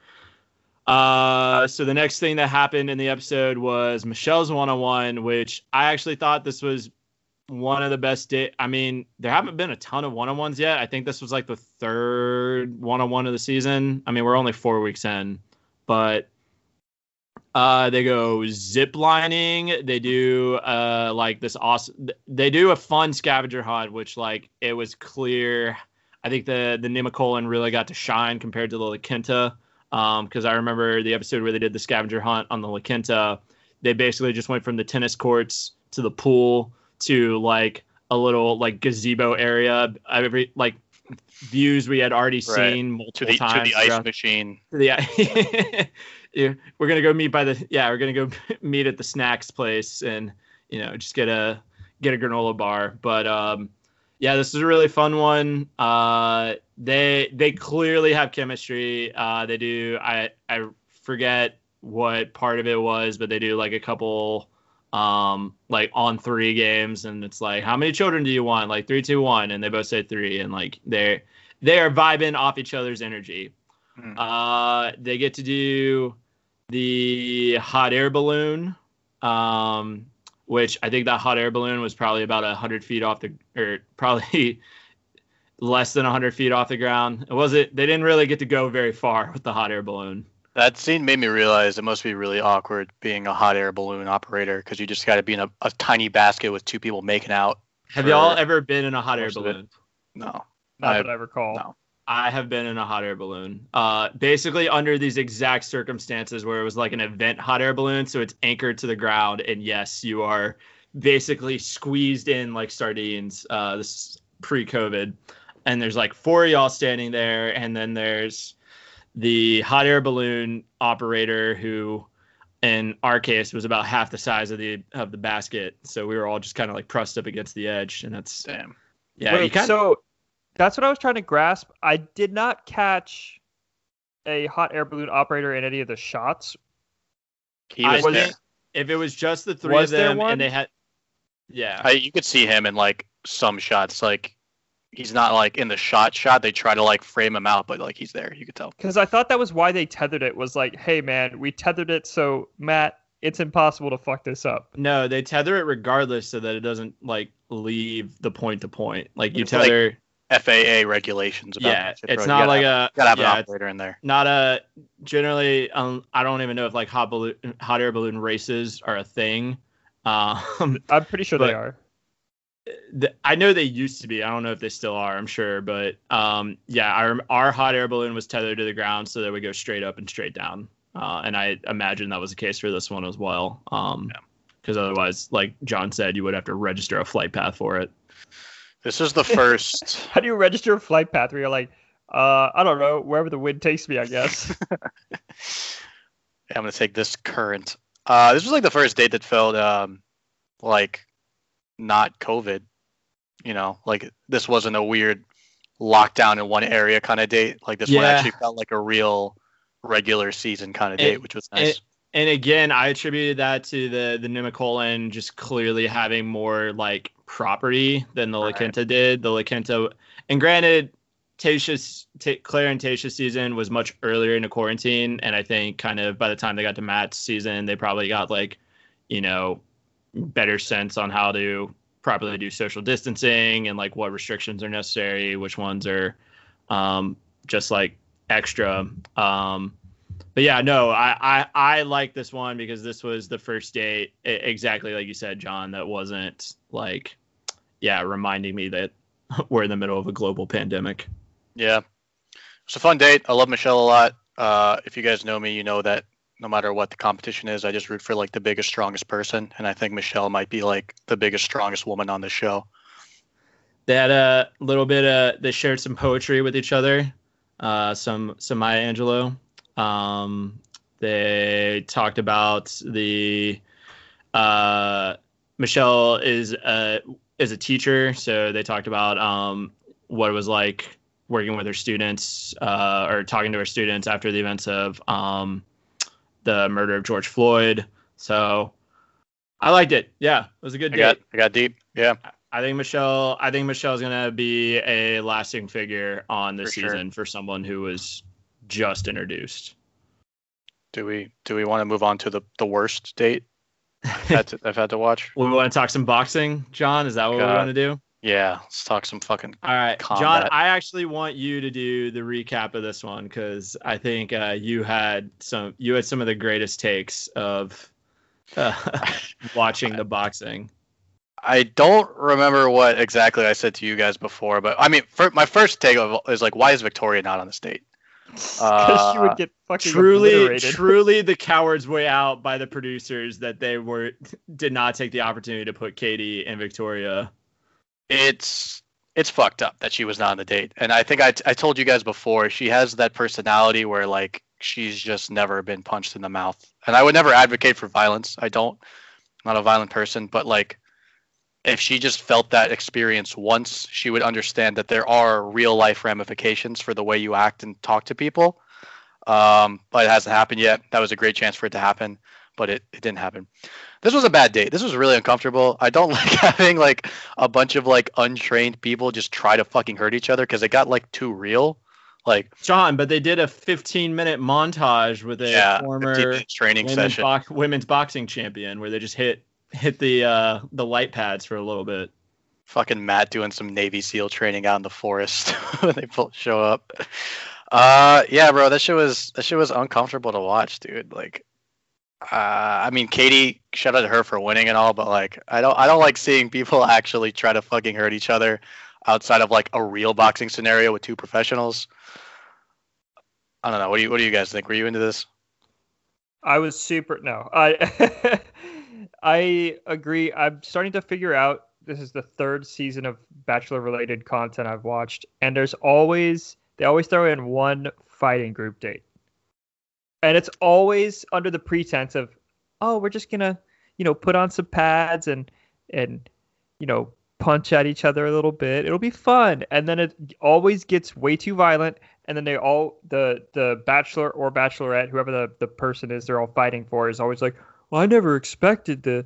So the next thing that happened in the episode was Michelle's one-on-one, which I actually thought this was one of the best I mean, there haven't been a ton of one-on-ones yet. I think this was like the third one-on-one of the season. I mean, we're only 4 weeks in, but they go zip lining. They do like this awesome. They do a fun scavenger hunt, which like it was clear. I think the Nemacolin really got to shine compared to the La Quinta. Because I remember the episode where they did the scavenger hunt on the La Quinta. They basically just went from the tennis courts to the pool to like a little like gazebo area. Every like views we had already seen multiple times. To the ice machine. Yeah, we're gonna go meet we're gonna go meet at the snacks place and just get a granola bar. But yeah, this is a really fun one. They clearly have chemistry. They do. I forget what part of it was, but they do like a couple like on 3 games, and it's like, how many children do you want? Like 3, 2, 1, and they both say 3, and like they are vibing off each other's energy. They get to do the hot air balloon. Which I think that hot air balloon was probably about 100 feet off or probably less than 100 feet off the ground. They didn't really get to go very far with the hot air balloon. That scene made me realize it must be really awkward being a hot air balloon operator, because you just got to be in a tiny basket with 2 people making out. Have y'all ever been in a hot air balloon? No. Not that I recall. No. I have been in a hot air balloon. Basically under these exact circumstances where it was like an event hot air balloon, so it's anchored to the ground, and yes, you are basically squeezed in like sardines. This is pre-COVID, and there's like 4 of y'all standing there, and then there's the hot air balloon operator who, in our case, was about half the size of the basket, so we were all just kind of like pressed up against the edge, and that's damn. Yeah. Wait, so that's what I was trying to grasp. I did not catch a hot air balloon operator in any of the shots. He was there. If it was just the 3 of them and they had, yeah, you could see him in like some shots. Like he's not like in the shot. They try to like frame him out, but like he's there. You could tell. Because I thought that was why they tethered it. Was like, hey man, we tethered it so Matt, it's impossible to fuck this up. No, they tether it regardless so that it doesn't like leave the point to point. Like you tether. Like FAA regulations about that shit, it's not like gotta have an operator in there. Not a generally. I don't even know if like hot air balloon races are a thing. I'm pretty sure they are. I know they used to be. I don't know if they still are. I'm sure, but yeah, our hot air balloon was tethered to the ground so that we go straight up and straight down. And I imagine that was the case for this one as well. Because otherwise, like John said, you would have to register a flight path for it. This is the first. How do you register a flight path where you're like, I don't know, wherever the wind takes me, I guess. Yeah, I'm going to take this current. This was like the first date that felt like not COVID. Like this wasn't a weird lockdown in one area kind of date. Like this one actually felt like a real regular season kind of date, which was nice. And again, I attributed that to the Nemacolin just clearly having more like property than the La Quinta did. The La Quinta, and granted, Claire and Tayshia's season was much earlier into quarantine, and I think kind of by the time they got to Matt's season, they probably got like, better sense on how to properly do social distancing and like what restrictions are necessary, which ones are just like extra. But yeah, no, I like this one because this was the first date, exactly like you said, John, that wasn't like, reminding me that we're in the middle of a global pandemic. Yeah. It's a fun date. I love Michelle a lot. If you guys know me, you know that no matter what the competition is, I just root for like the biggest, strongest person. And I think Michelle might be like the biggest, strongest woman on the show. They had a little bit they shared some poetry with each other. Some Maya Angelou. They talked about the Michelle is a teacher, so they talked about what it was like working with her students or talking to her students after the events of the murder of George Floyd. So I liked it. Yeah, it was a good date. I got deep. Yeah. I think Michelle's gonna be a lasting figure on this For sure. season for someone who was just introduced. Do we want to move on to the worst date I've had to watch? We want to talk some boxing, John. Is that what we God. want to do? Yeah, let's talk some fucking. All right, combat. John. I actually want you to do the recap of this one because I think you had some of the greatest takes of watching the boxing. I don't remember what exactly I said to you guys before, but I mean, my first take is like, why is Victoria not on this date? Because she would get fucking obliterated. Truly the coward's way out by the producers that they did not take the opportunity to put Katie and Victoria. It's fucked up that she was not on the date, and I think I told you guys before, she has that personality where like she's just never been punched in the mouth, and I would never advocate for violence. I'm not a violent person, but like, if she just felt that experience once, she would understand that there are real life ramifications for the way you act and talk to people. But it hasn't happened yet. That was a great chance for it to happen, but it didn't happen. This was a bad date. This was really uncomfortable. I don't like having like a bunch of like untrained people just try to fucking hurt each other because it got like too real. Like, John, but they did a 15-minute montage with a former training session. Women's boxing champion where they just hit the light pads for a little bit. Fucking Matt doing some Navy SEAL training out in the forest when they show up. Yeah, bro, that shit was uncomfortable to watch, dude. Like, I mean, Katie, shout out to her for winning and all, but like, I don't like seeing people actually try to fucking hurt each other outside of like a real boxing scenario with two professionals. I don't know. What do you guys think? Were you into this? I was I agree. I'm starting to figure out, this is the third season of Bachelor related content I've watched, and they always throw in one fighting group date. And it's always under the pretense of, oh, we're just gonna, put on some pads and punch at each other a little bit. It'll be fun. And then it always gets way too violent. And then the Bachelor or Bachelorette, whoever the person is they're all fighting for, is always like, well, I never expected the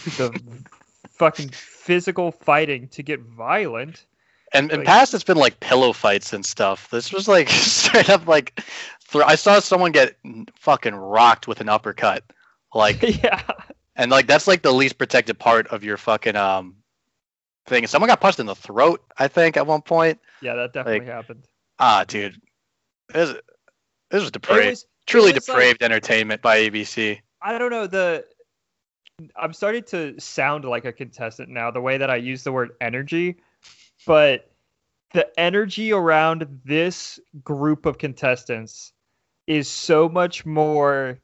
fucking physical fighting to get violent. And in past, it's been like pillow fights and stuff. This was like straight up like, I saw someone get fucking rocked with an uppercut. Like, yeah. And like, that's like the least protected part of your fucking thing. Someone got punched in the throat, I think, at one point. Yeah, that definitely happened. Dude. This was depraved. Truly depraved entertainment by ABC. I don't know. I'm starting to sound like a contestant now, the way that I use the word energy. But the energy around this group of contestants is so much more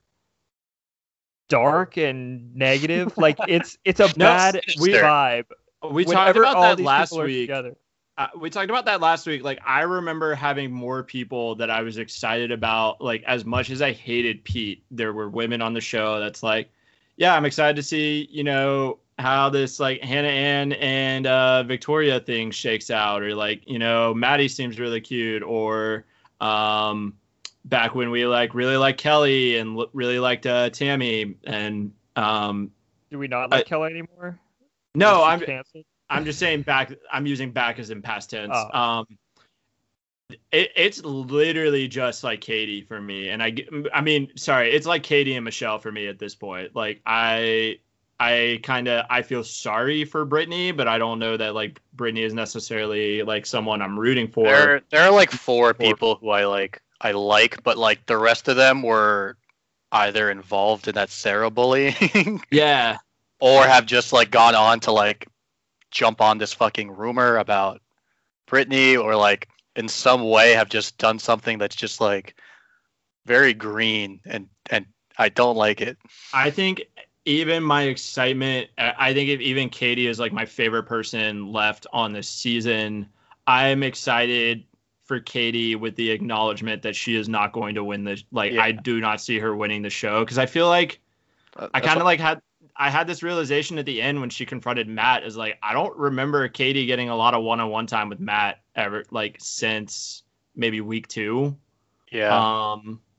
dark and negative. Like it's a bad vibe. We talked about that last week. We talked about that last week. Like, I remember having more people that I was excited about. Like, as much as I hated Pete, there were women on the show that's like, yeah, I'm excited to see, how this like Hannah Ann and Victoria thing shakes out, or like, Maddie seems really cute, or back when we really liked Kelly and really liked Tammy, and do we not like Kelly anymore? No, I'm just saying back. I'm using back as in past tense. Oh. It's literally just like Katie for me, and I mean, sorry, it's like Katie and Michelle for me at this point. Like I feel sorry for Brittany, but I don't know that like Brittany is necessarily like someone I'm rooting for. There are like four people who I like, but like the rest of them were either involved in that Sarah bullying, yeah, or have just like gone on to like jump on this fucking rumor about Brittany, or like in some way have just done something that's just like very green, and I don't like it. I think even my excitement, I think if even Katie is like my favorite person left on this season, I'm excited for Katie with the acknowledgement that she is not going to win the I do not see her winning the show, because I feel like I kind of had this realization at the end when she confronted Matt, is like, I don't remember Katie getting a lot of one-on-one time with Matt ever, like, since maybe week 2. Yeah.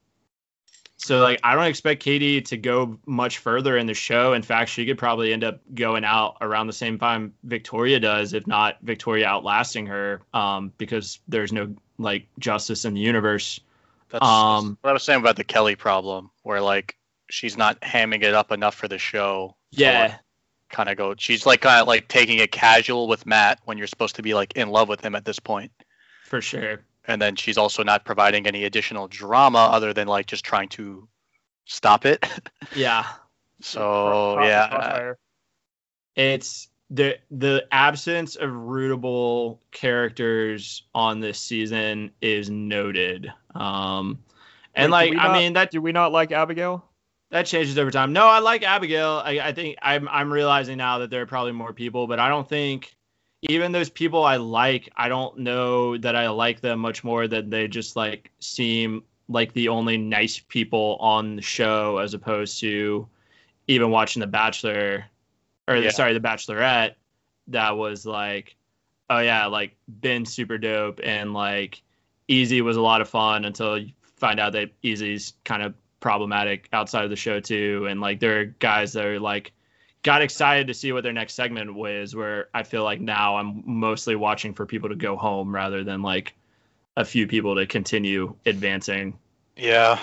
So, like, I don't expect Katie to go much further in the show. In fact, she could probably end up going out around the same time Victoria does, if not Victoria outlasting her, because there's no, like, justice in the universe. That's what I was saying about the Kelly problem, where, like, she's not hamming it up enough for the show. Yeah. She's, like, kind of, like, taking it casual with Matt when you're supposed to be, like, in love with him at this point. For sure. And then she's also not providing any additional drama other than, like, just trying to stop it. Yeah. So, yeah. It's the absence of rootable characters on this season is noted. And, like, do we not like Abigail? That changes over time. No, I like Abigail. I think I'm realizing now that there are probably more people, but I don't think even those people I like, I don't know that I like them much more than they just, like, seem like the only nice people on the show, as opposed to even watching The Bachelor or The Bachelorette. That was like, oh yeah, like, Ben's super dope, and, like, Easy was a lot of fun until you find out that Easy's kind of problematic outside of the show too. And, like, there are guys that are, like, got excited to see what their next segment was, where I feel like now I'm mostly watching for people to go home rather than, like, a few people to continue advancing. Yeah.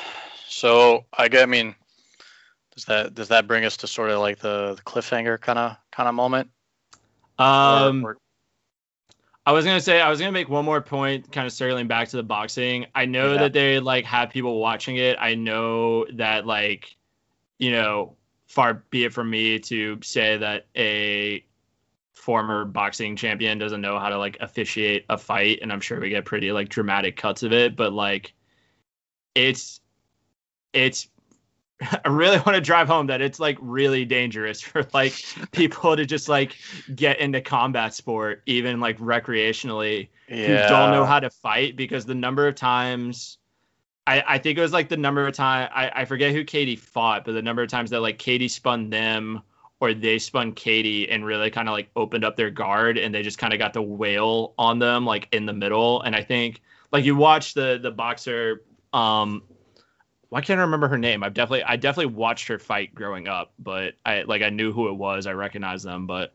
So does that bring us to sort of, like, the cliffhanger kind of moment? I was gonna make one more point, kind of circling back to the boxing. I know that they, like, have people watching it. I know that, like, you know, far be it from me to say that a former boxing champion doesn't know how to, like, officiate a fight, and I'm sure we get pretty, like, dramatic cuts of it, but, like, it's I really want to drive home that it's, like, really dangerous for, like, people to just, like, get into combat sport, even, like, recreationally, who don't know how to fight, because the number of times I think it was, like, the number of time I forget who Katie fought, but the number of times that, like, Katie spun them or they spun Katie and really kind of, like, opened up their guard, and they just kind of got to wail on them, like, in the middle. And I think, like, you watch the boxer, why can't I remember her name? I definitely watched her fight growing up, but I knew who it was. I recognized them, but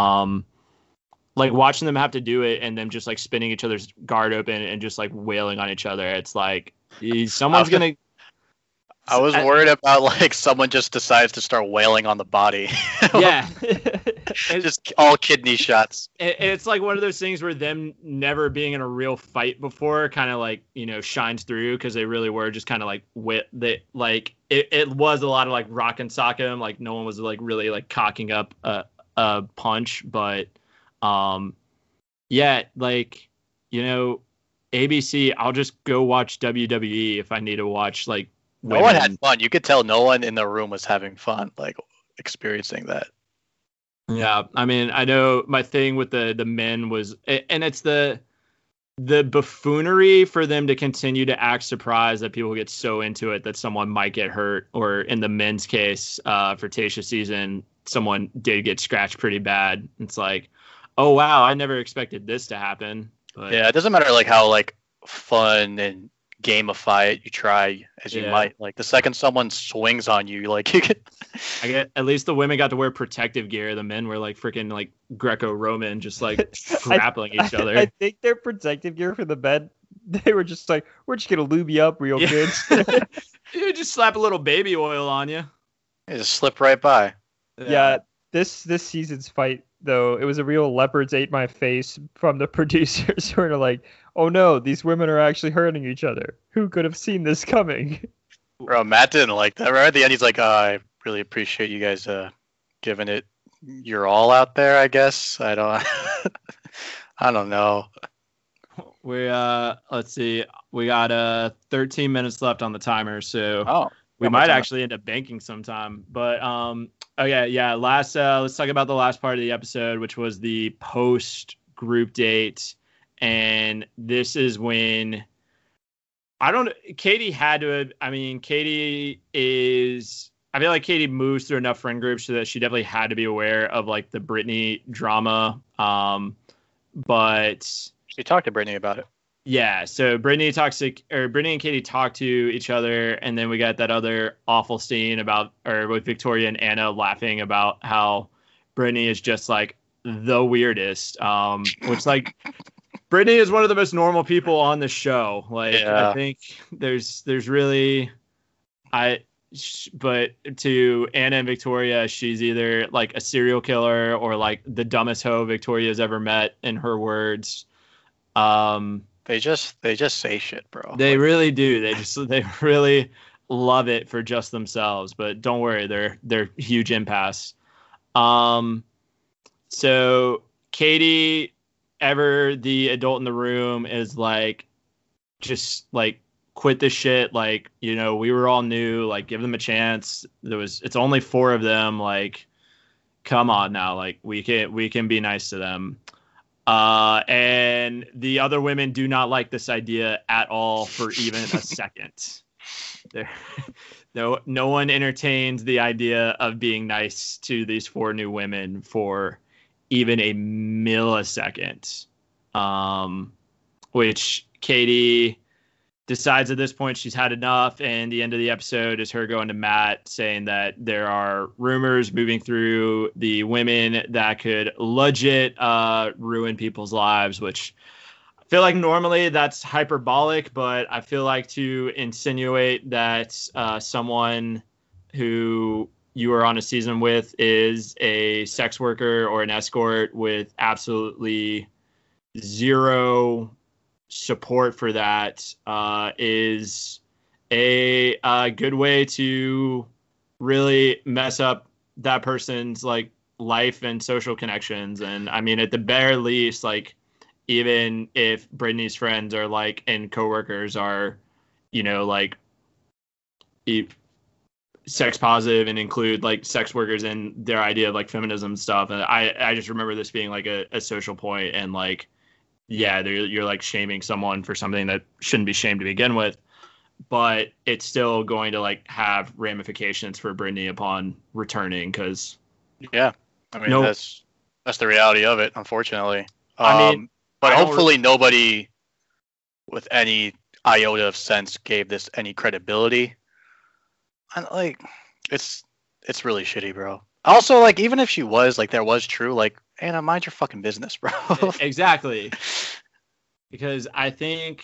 like, watching them have to do it and them just, like, spinning each other's guard open and just, like, wailing on each other. It's like, someone's going to. I was worried about, like, someone just decides to start wailing on the body. Yeah. Just all kidney shots. It's like one of those things where them never being in a real fight before kind of, like, you know, shines through, because they really were just kind of, like, it was a lot of, like, rock and sock 'em. Like, no one was, like, really, like, cocking up a punch, but yeah, like, you know, ABC, I'll just go watch WWE if I need to watch, like, women. No one had fun. You could tell no one in the room was having fun, like, experiencing that. Yeah, I mean, I know my thing with the men was, and it's the buffoonery for them to continue to act surprised that people get so into it that someone might get hurt, or in the men's case, for Tayshia's season, someone did get scratched pretty bad. It's like, oh wow, I never expected this to happen. But yeah, it doesn't matter, like, how, like, fun and gamify it you try as you might. Like, the second someone swings on you, like, you get. I get, at least the women got to wear protective gear. The men were, like, freaking, like, Greco-Roman, just, like, grappling each other. I think their protective gear for the bed, they were just like, we're just gonna lube you up real good. You just slap a little baby oil on you. It just slip right by. Yeah, this season's fight, though, it was a real leopards ate my face from the producers, who are like, oh no, these women are actually hurting each other. Who could have seen this coming? Bro, Matt didn't like that. Right at the end, he's like, I really appreciate you guys giving it your all out there, I guess. I don't know. We let's see. We got 13 minutes left on the timer, so we might actually end up banking sometime. But okay, yeah, let's talk about the last part of the episode, which was the post group date. And this is when Katie had to, I mean, Katie is, I feel like Katie moves through enough friend groups so that she definitely had to be aware of like the Brittany drama. But she talked to Brittany about it. Yeah, so Brittany and Katie talk to each other, and then we got that other awful scene with Victoria and Anna laughing about how Brittany is just like the weirdest. Which like Brittany is one of the most normal people on the show. Like I think there's really but to Anna and Victoria, she's either like a serial killer or like the dumbest hoe Victoria's ever met, in her words. They just say shit, bro. They really do. They really love it for just themselves. But don't worry, they're huge impasse. So Katie, ever the adult in the room, is like, just like, quit this shit. Like, you know, we were all new. Like, give them a chance. It's only 4 of them. Like, come on now. Like, we can be nice to them. And the other women do not like this idea at all for even a second. No one entertains the idea of being nice to these 4 new women for even a millisecond. Which Katie decides at this point she's had enough, and the end of the episode is her going to Matt saying that there are rumors moving through the women that could legit ruin people's lives, which I feel like normally that's hyperbolic, but I feel like to insinuate that someone who you are on a season with is a sex worker or an escort with absolutely zero support for that is a good way to really mess up that person's like life and social connections. And I mean, at the bare least, like, even if Brittany's friends are like, and coworkers are, you know, like sex positive and include like sex workers in their idea of like feminism stuff. And I just remember this being like a social point, and like, yeah, you're like shaming someone for something that shouldn't be shamed to begin with, but it's still going to like have ramifications for Brittany upon returning. Because yeah, I mean, that's the reality of it, unfortunately. I mean, but hopefully nobody with any iota of sense gave this any credibility. And like, it's really shitty, bro. Also, like, even if she was like, there was true, like, Anna, mind your fucking business, bro. Exactly. Because I think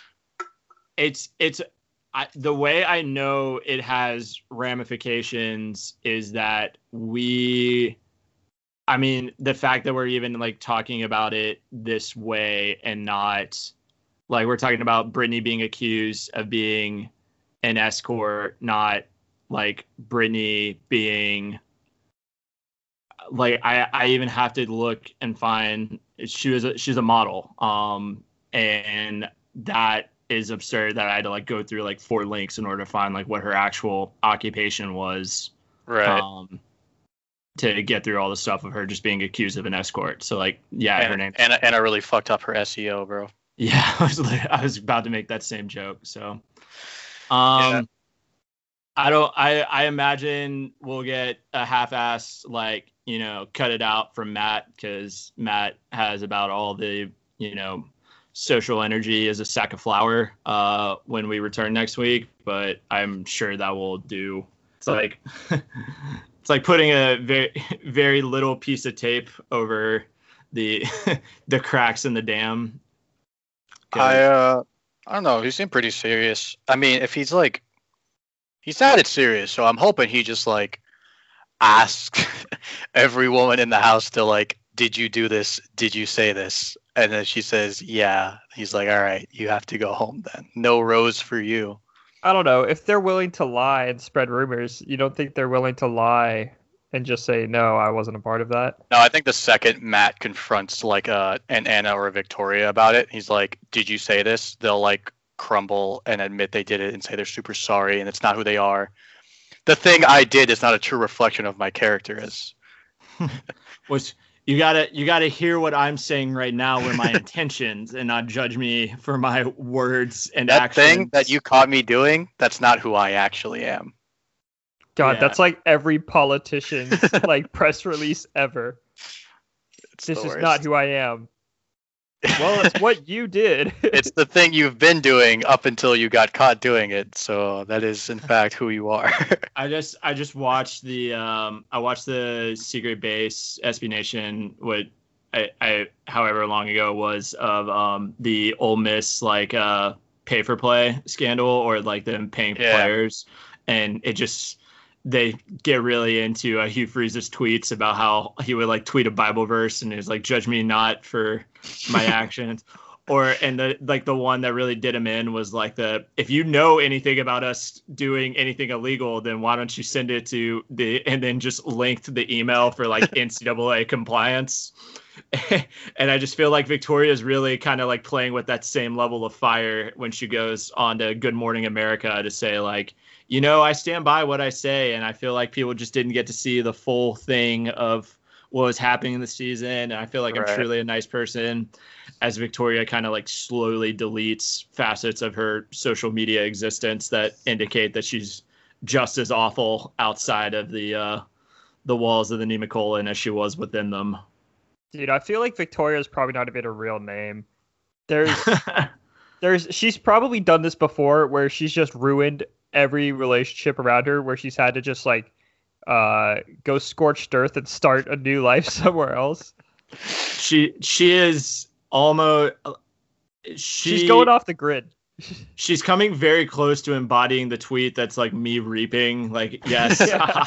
the way I know it has ramifications is that the fact that we're even like talking about it this way, and not like we're talking about Brittany being accused of being an escort, not like Brittany being like, I even have to look and find she's a model. And that is absurd that I had to like go through like 4 links in order to find like what her actual occupation was. Right. To get through all the stuff of her just being accused of an escort. So like, yeah, her name. Anna really fucked up her SEO, bro. Yeah, I was about to make that same joke. So, Yeah. I imagine we'll get a half-ass, like, you know, cut it out from Matt, because Matt has about all the, you know, social energy as a sack of flour when we return next week. But I'm sure that will do. It's like it's like putting a very, very little piece of tape over the the cracks in the dam. I don't know. He seemed pretty serious. I mean, if he's like, he sounded serious, so I'm hoping he just like asks every woman in the house to like, did you do this? Did you say this? And then she says, yeah. He's like, all right, you have to go home then. No rose for you. I don't know. If they're willing to lie and spread rumors, you don't think they're willing to lie and just say, no, I wasn't a part of that? No, I think the second Matt confronts like an Anna or a Victoria about it, he's like, did you say this? They'll like crumble and admit they did it and say they're super sorry and it's not who they are. The thing I did is not a true reflection of my character. As which you gotta hear what I'm saying right now were my intentions and not judge me for my words and That actions. thing that you caught me doing, that's not who I actually am. God, Yeah. that's like every politician's like press release ever. It's This the is worst. not who I am. Well, it's what you did. It's the thing you've been doing up until you got caught doing it. So that is in fact who you are. I just watched the Secret Base SB Nation what I however long ago it was of the Ole Miss like pay for play scandal or like them paying Yeah. players, and it just they get really into Hugh Freeze's tweets about how he would like tweet a Bible verse and is like, judge me not for my actions. And the one that really did him in was like if you know anything about us doing anything illegal, then why don't you send it to and then just linked the email for like NCAA compliance. And I just feel like Victoria is really kind of like playing with that same level of fire when she goes on to Good Morning America to say like, I stand by what I say. And I feel like people just didn't get to see the full thing of what was happening in the season. And I feel like I'm Right. truly a nice person, as Victoria kind of like slowly deletes facets of her social media existence that indicate that she's just as awful outside of the walls of the Nemacolin as she was within them. Dude, I feel like Victoria is probably not even a real name. She's probably done this before where she's just ruined every relationship around her, where she's had to just like go scorched earth and start a new life somewhere else. She is almost She's going off the grid. She's coming very close to embodying the tweet that's like me reaping, like yes,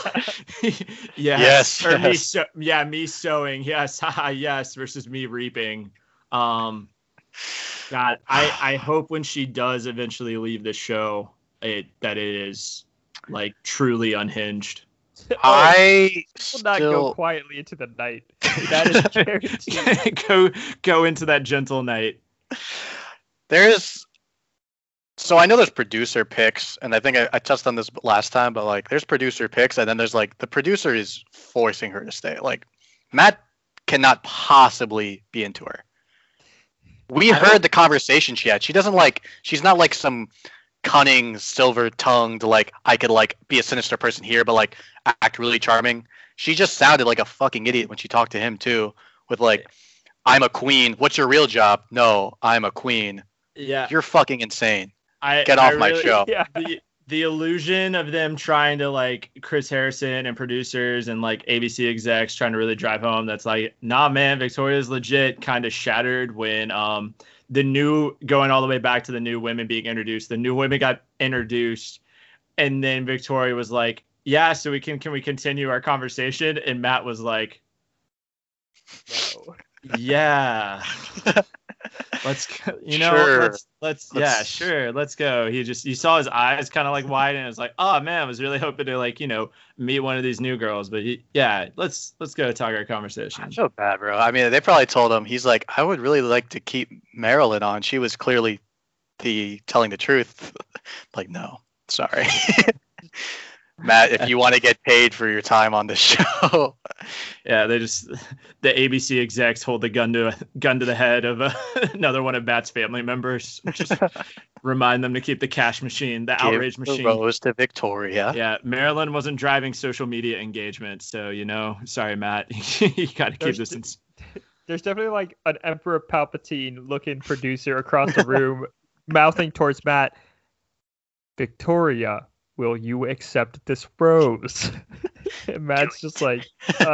Yes, or yes. me sowing, yes, yes, versus me reaping. God, I hope when she does eventually leave the show, that it is like truly unhinged. I Will not go still quietly into the night. That is guaranteed. go into that gentle night. So I know there's producer picks, and I think I touched on this last time, but like there's producer picks, and then there's like the producer is forcing her to stay. Like Matt cannot possibly be into her. We heard the conversation she had. She doesn't like. She's not like some cunning, silver-tongued like I could like be a sinister person here, but like act really charming. She just sounded like a fucking idiot when she talked to him too, with like, "I'm a queen. What's your real job?" "No, I'm a queen." Yeah, You're fucking insane. I Get off my show. Yeah. The illusion of them trying to like Chris Harrison and producers and like ABC execs trying to really drive home that's like, nah, man, Victoria's legit kind of shattered when the new going all the way back to the new women being introduced. The new women got introduced, and then Victoria was like, yeah, so can we continue our conversation? And Matt was like, No. yeah. Let's go, Sure. let's go. You saw his eyes kind of like widen, and it's like, oh man, I was really hoping to like, meet one of these new girls, but let's go talk our conversation. I feel bad, bro. I mean, they probably told him, he's like, I would really like to keep Marilyn on. She was clearly telling the truth. Like, no, sorry. Matt, if you want to get paid for your time on the show. Yeah, the ABC execs hold the gun to the head of another one of Matt's family members, just remind them to keep the cash machine, the outrage Give machine. the rose to Victoria. Yeah, Marilyn wasn't driving social media engagement, so sorry, Matt, you got to keep this in. There's definitely like an Emperor Palpatine looking producer across the room mouthing towards Matt, "Victoria, will you accept this rose?" And Matt's just like,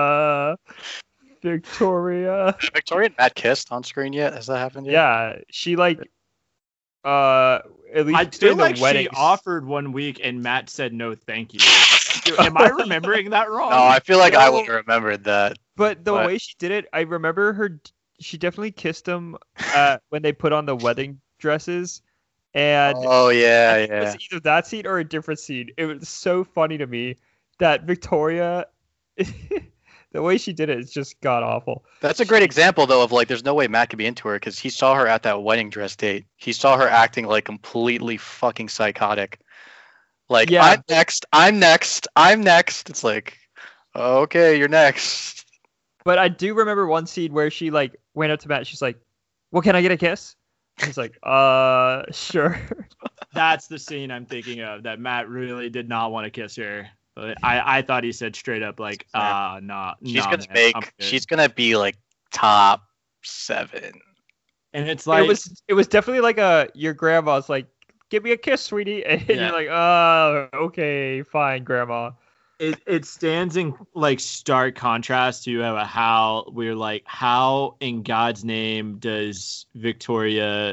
Victoria. Victoria and Matt kissed on screen yet? Has that happened yet? Yeah, she like, at least I during feel like the wedding. she offered one week and Matt said no, thank you. Am I remembering that wrong? No, I feel like I No. would have remembered that. But the What? way she did it, I remember her. She definitely kissed him when they put on the wedding dresses, and Oh, yeah, it yeah. was either that scene or a different scene. It was so funny to me that Victoria, the way she did it is just god awful. That's a great example, though, of like, there's no way Matt could be into her because he saw her at that wedding dress date. He saw her acting like completely fucking psychotic. Like, Yeah. I'm next. It's like, okay, you're next. But I do remember one scene where she like went up to Matt. She's like, "Well, can I get a kiss?" He's like, sure." That's the scene I'm thinking of. That Matt really did not want to kiss her. But I thought he said straight up like, nah. She's gonna be like top 7. And it's like it was definitely like your grandma's like, "Give me a kiss, sweetie," and you're like, okay, fine, grandma. It stands in like stark contrast to how we're like, how in God's name does Victoria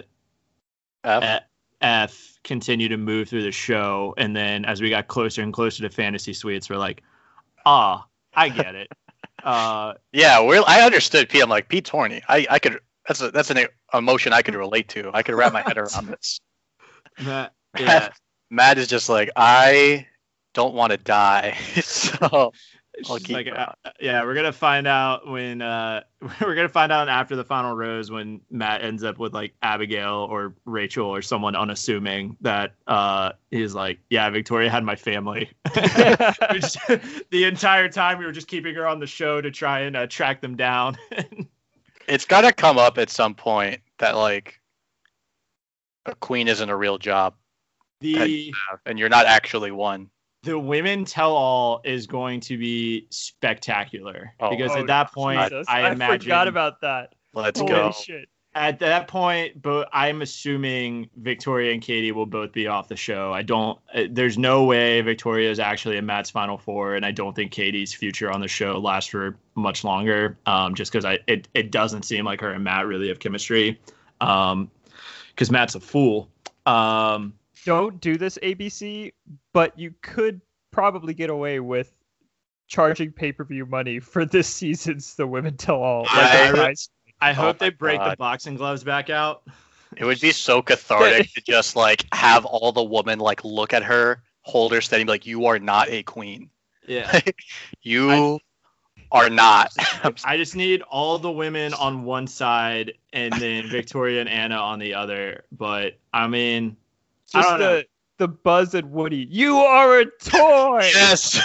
F continue to move through the show? And then as we got closer and closer to Fantasy Suites, we're like, I get it. I understood Pete. I'm like, Pete's horny. I could. That's an emotion I could relate to. I could wrap my head around this. Matt is just like, I don't want to die, so I'll keep like, we're gonna find out when after the final rose when Matt ends up with like Abigail or Rachel or someone unassuming that he's like, yeah, Victoria had my family. The entire time we were just keeping her on the show to try and track them down. It's gotta come up at some point that like a queen isn't a real job, and you're not actually one. The women tell all is going to be spectacular because at that point, I imagine. Forgot about that. Let's Holy go. Shit. At that point, but I'm assuming Victoria and Katie will both be off the show. There's no way Victoria is actually in Matt's Final Four, and I don't think Katie's future on the show lasts for much longer. Just because it doesn't seem like her and Matt really have chemistry. Because Matt's a fool. Don't do this, ABC, but you could probably get away with charging pay-per-view money for this season's The Women Tell All. I hope they break the boxing gloves back out. It would be so cathartic to just like have all the women like look at her, hold her steady, and be like, "You are not a queen. Yeah, you are not." I just need all the women on one side and then Victoria and Anna on the other. But I mean, just I don't know. The Buzz and Woody. You are a toy. Yes.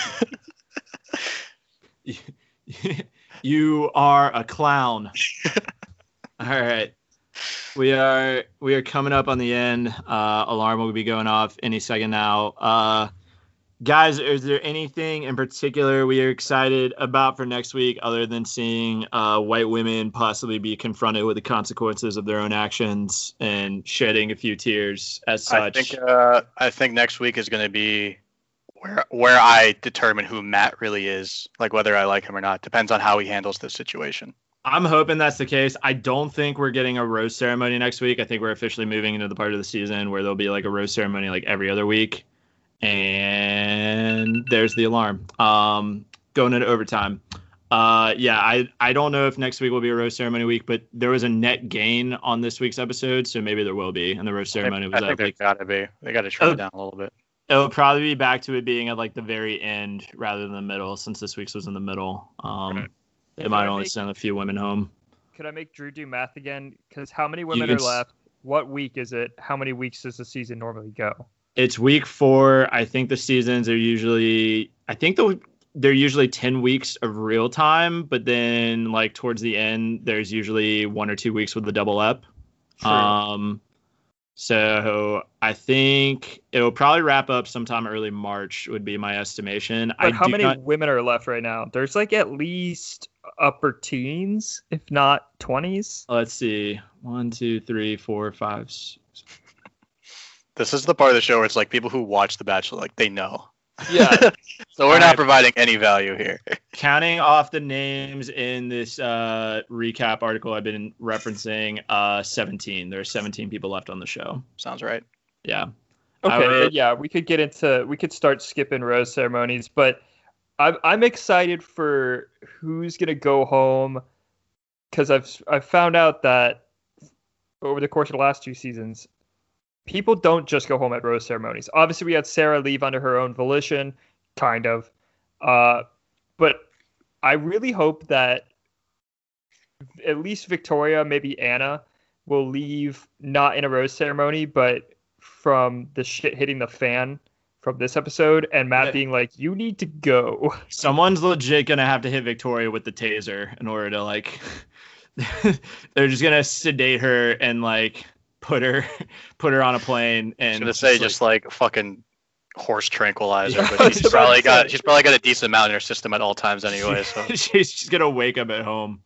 You are a clown. All right. We are coming up on the end. Alarm will be going off any second now. Guys, is there anything in particular we are excited about for next week other than seeing white women possibly be confronted with the consequences of their own actions and shedding a few tears as such? I think next week is going to be where I determine who Matt really is, like whether I like him or not. Depends on how he handles this situation. I'm hoping that's the case. I don't think we're getting a rose ceremony next week. I think we're officially moving into the part of the season where there'll be like a rose ceremony like every other week. And there's the alarm. Going into overtime. I don't know if next week will be a rose ceremony week, but there was a net gain on this week's episode, so maybe there will be. And the rose ceremony was I think gotta be. They gotta trim it down a little bit. It'll probably be back to it being at like the very end rather than the middle, since this week's was in the middle. Right. They might only send a few women home. Could I make Drew do math again? Because how many women are left? What week is it? How many weeks does the season normally go? It's week 4. I think the seasons are usually, they're usually 10 weeks of real time, but then like towards the end, there's usually 1 or 2 weeks with the double up. True. So I think it'll probably wrap up sometime early March would be my estimation. But how many women are left right now? There's like at least upper teens, if not 20s. Let's see. 1, 2, 3, 4, 5, 6. This is the part of the show where it's like people who watch The Bachelor, like they know. Yeah. So we're not providing any value here. Counting off the names in this recap article I've been referencing, 17. There are 17 people left on the show. Sounds right. Yeah. Okay. We could start skipping rose ceremonies, but I'm excited for who's gonna go home because I've found out that over the course of the last 2 seasons, people don't just go home at rose ceremonies. Obviously, we had Sarah leave under her own volition, kind of. But I really hope that at least Victoria, maybe Anna, will leave not in a rose ceremony, but from the shit hitting the fan from this episode, and Matt Yeah. being like, "You need to go." Someone's legit gonna have to hit Victoria with the taser in order to like. They're just gonna sedate her and like put her on a plane I was and gonna say just like fucking horse tranquilizer, Yeah, I but was she's about probably to say. got a decent amount in her system at all times anyway. So she's gonna wake up at home.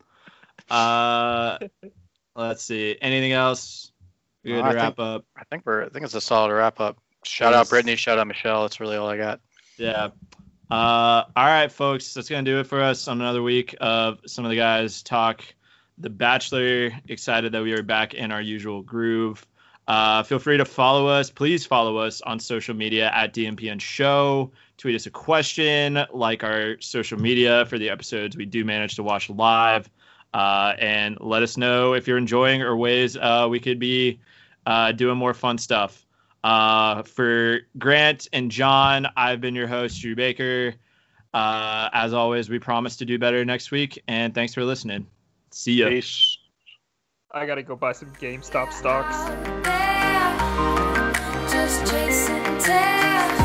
Let's see. Anything else? We No, good I to think- wrap up. I think it's a solid wrap up. Shout out Brittany, shout out Michelle. That's really all I got. Yeah. All right, folks. That's going to do it for us on another week of Some of the Guys Talk The Bachelor. Excited that we are back in our usual groove. Feel free to follow us. Please follow us on social media at DMPN Show. Tweet us a question, like our social media for the episodes we do manage to watch live. And let us know if you're enjoying or ways we could be doing more fun stuff. For Grant and John, I've been your host, Drew Baker. As always, we promise to do better next week, and thanks for listening. See ya. Peace. I gotta go buy some GameStop stocks. Just chasing tails.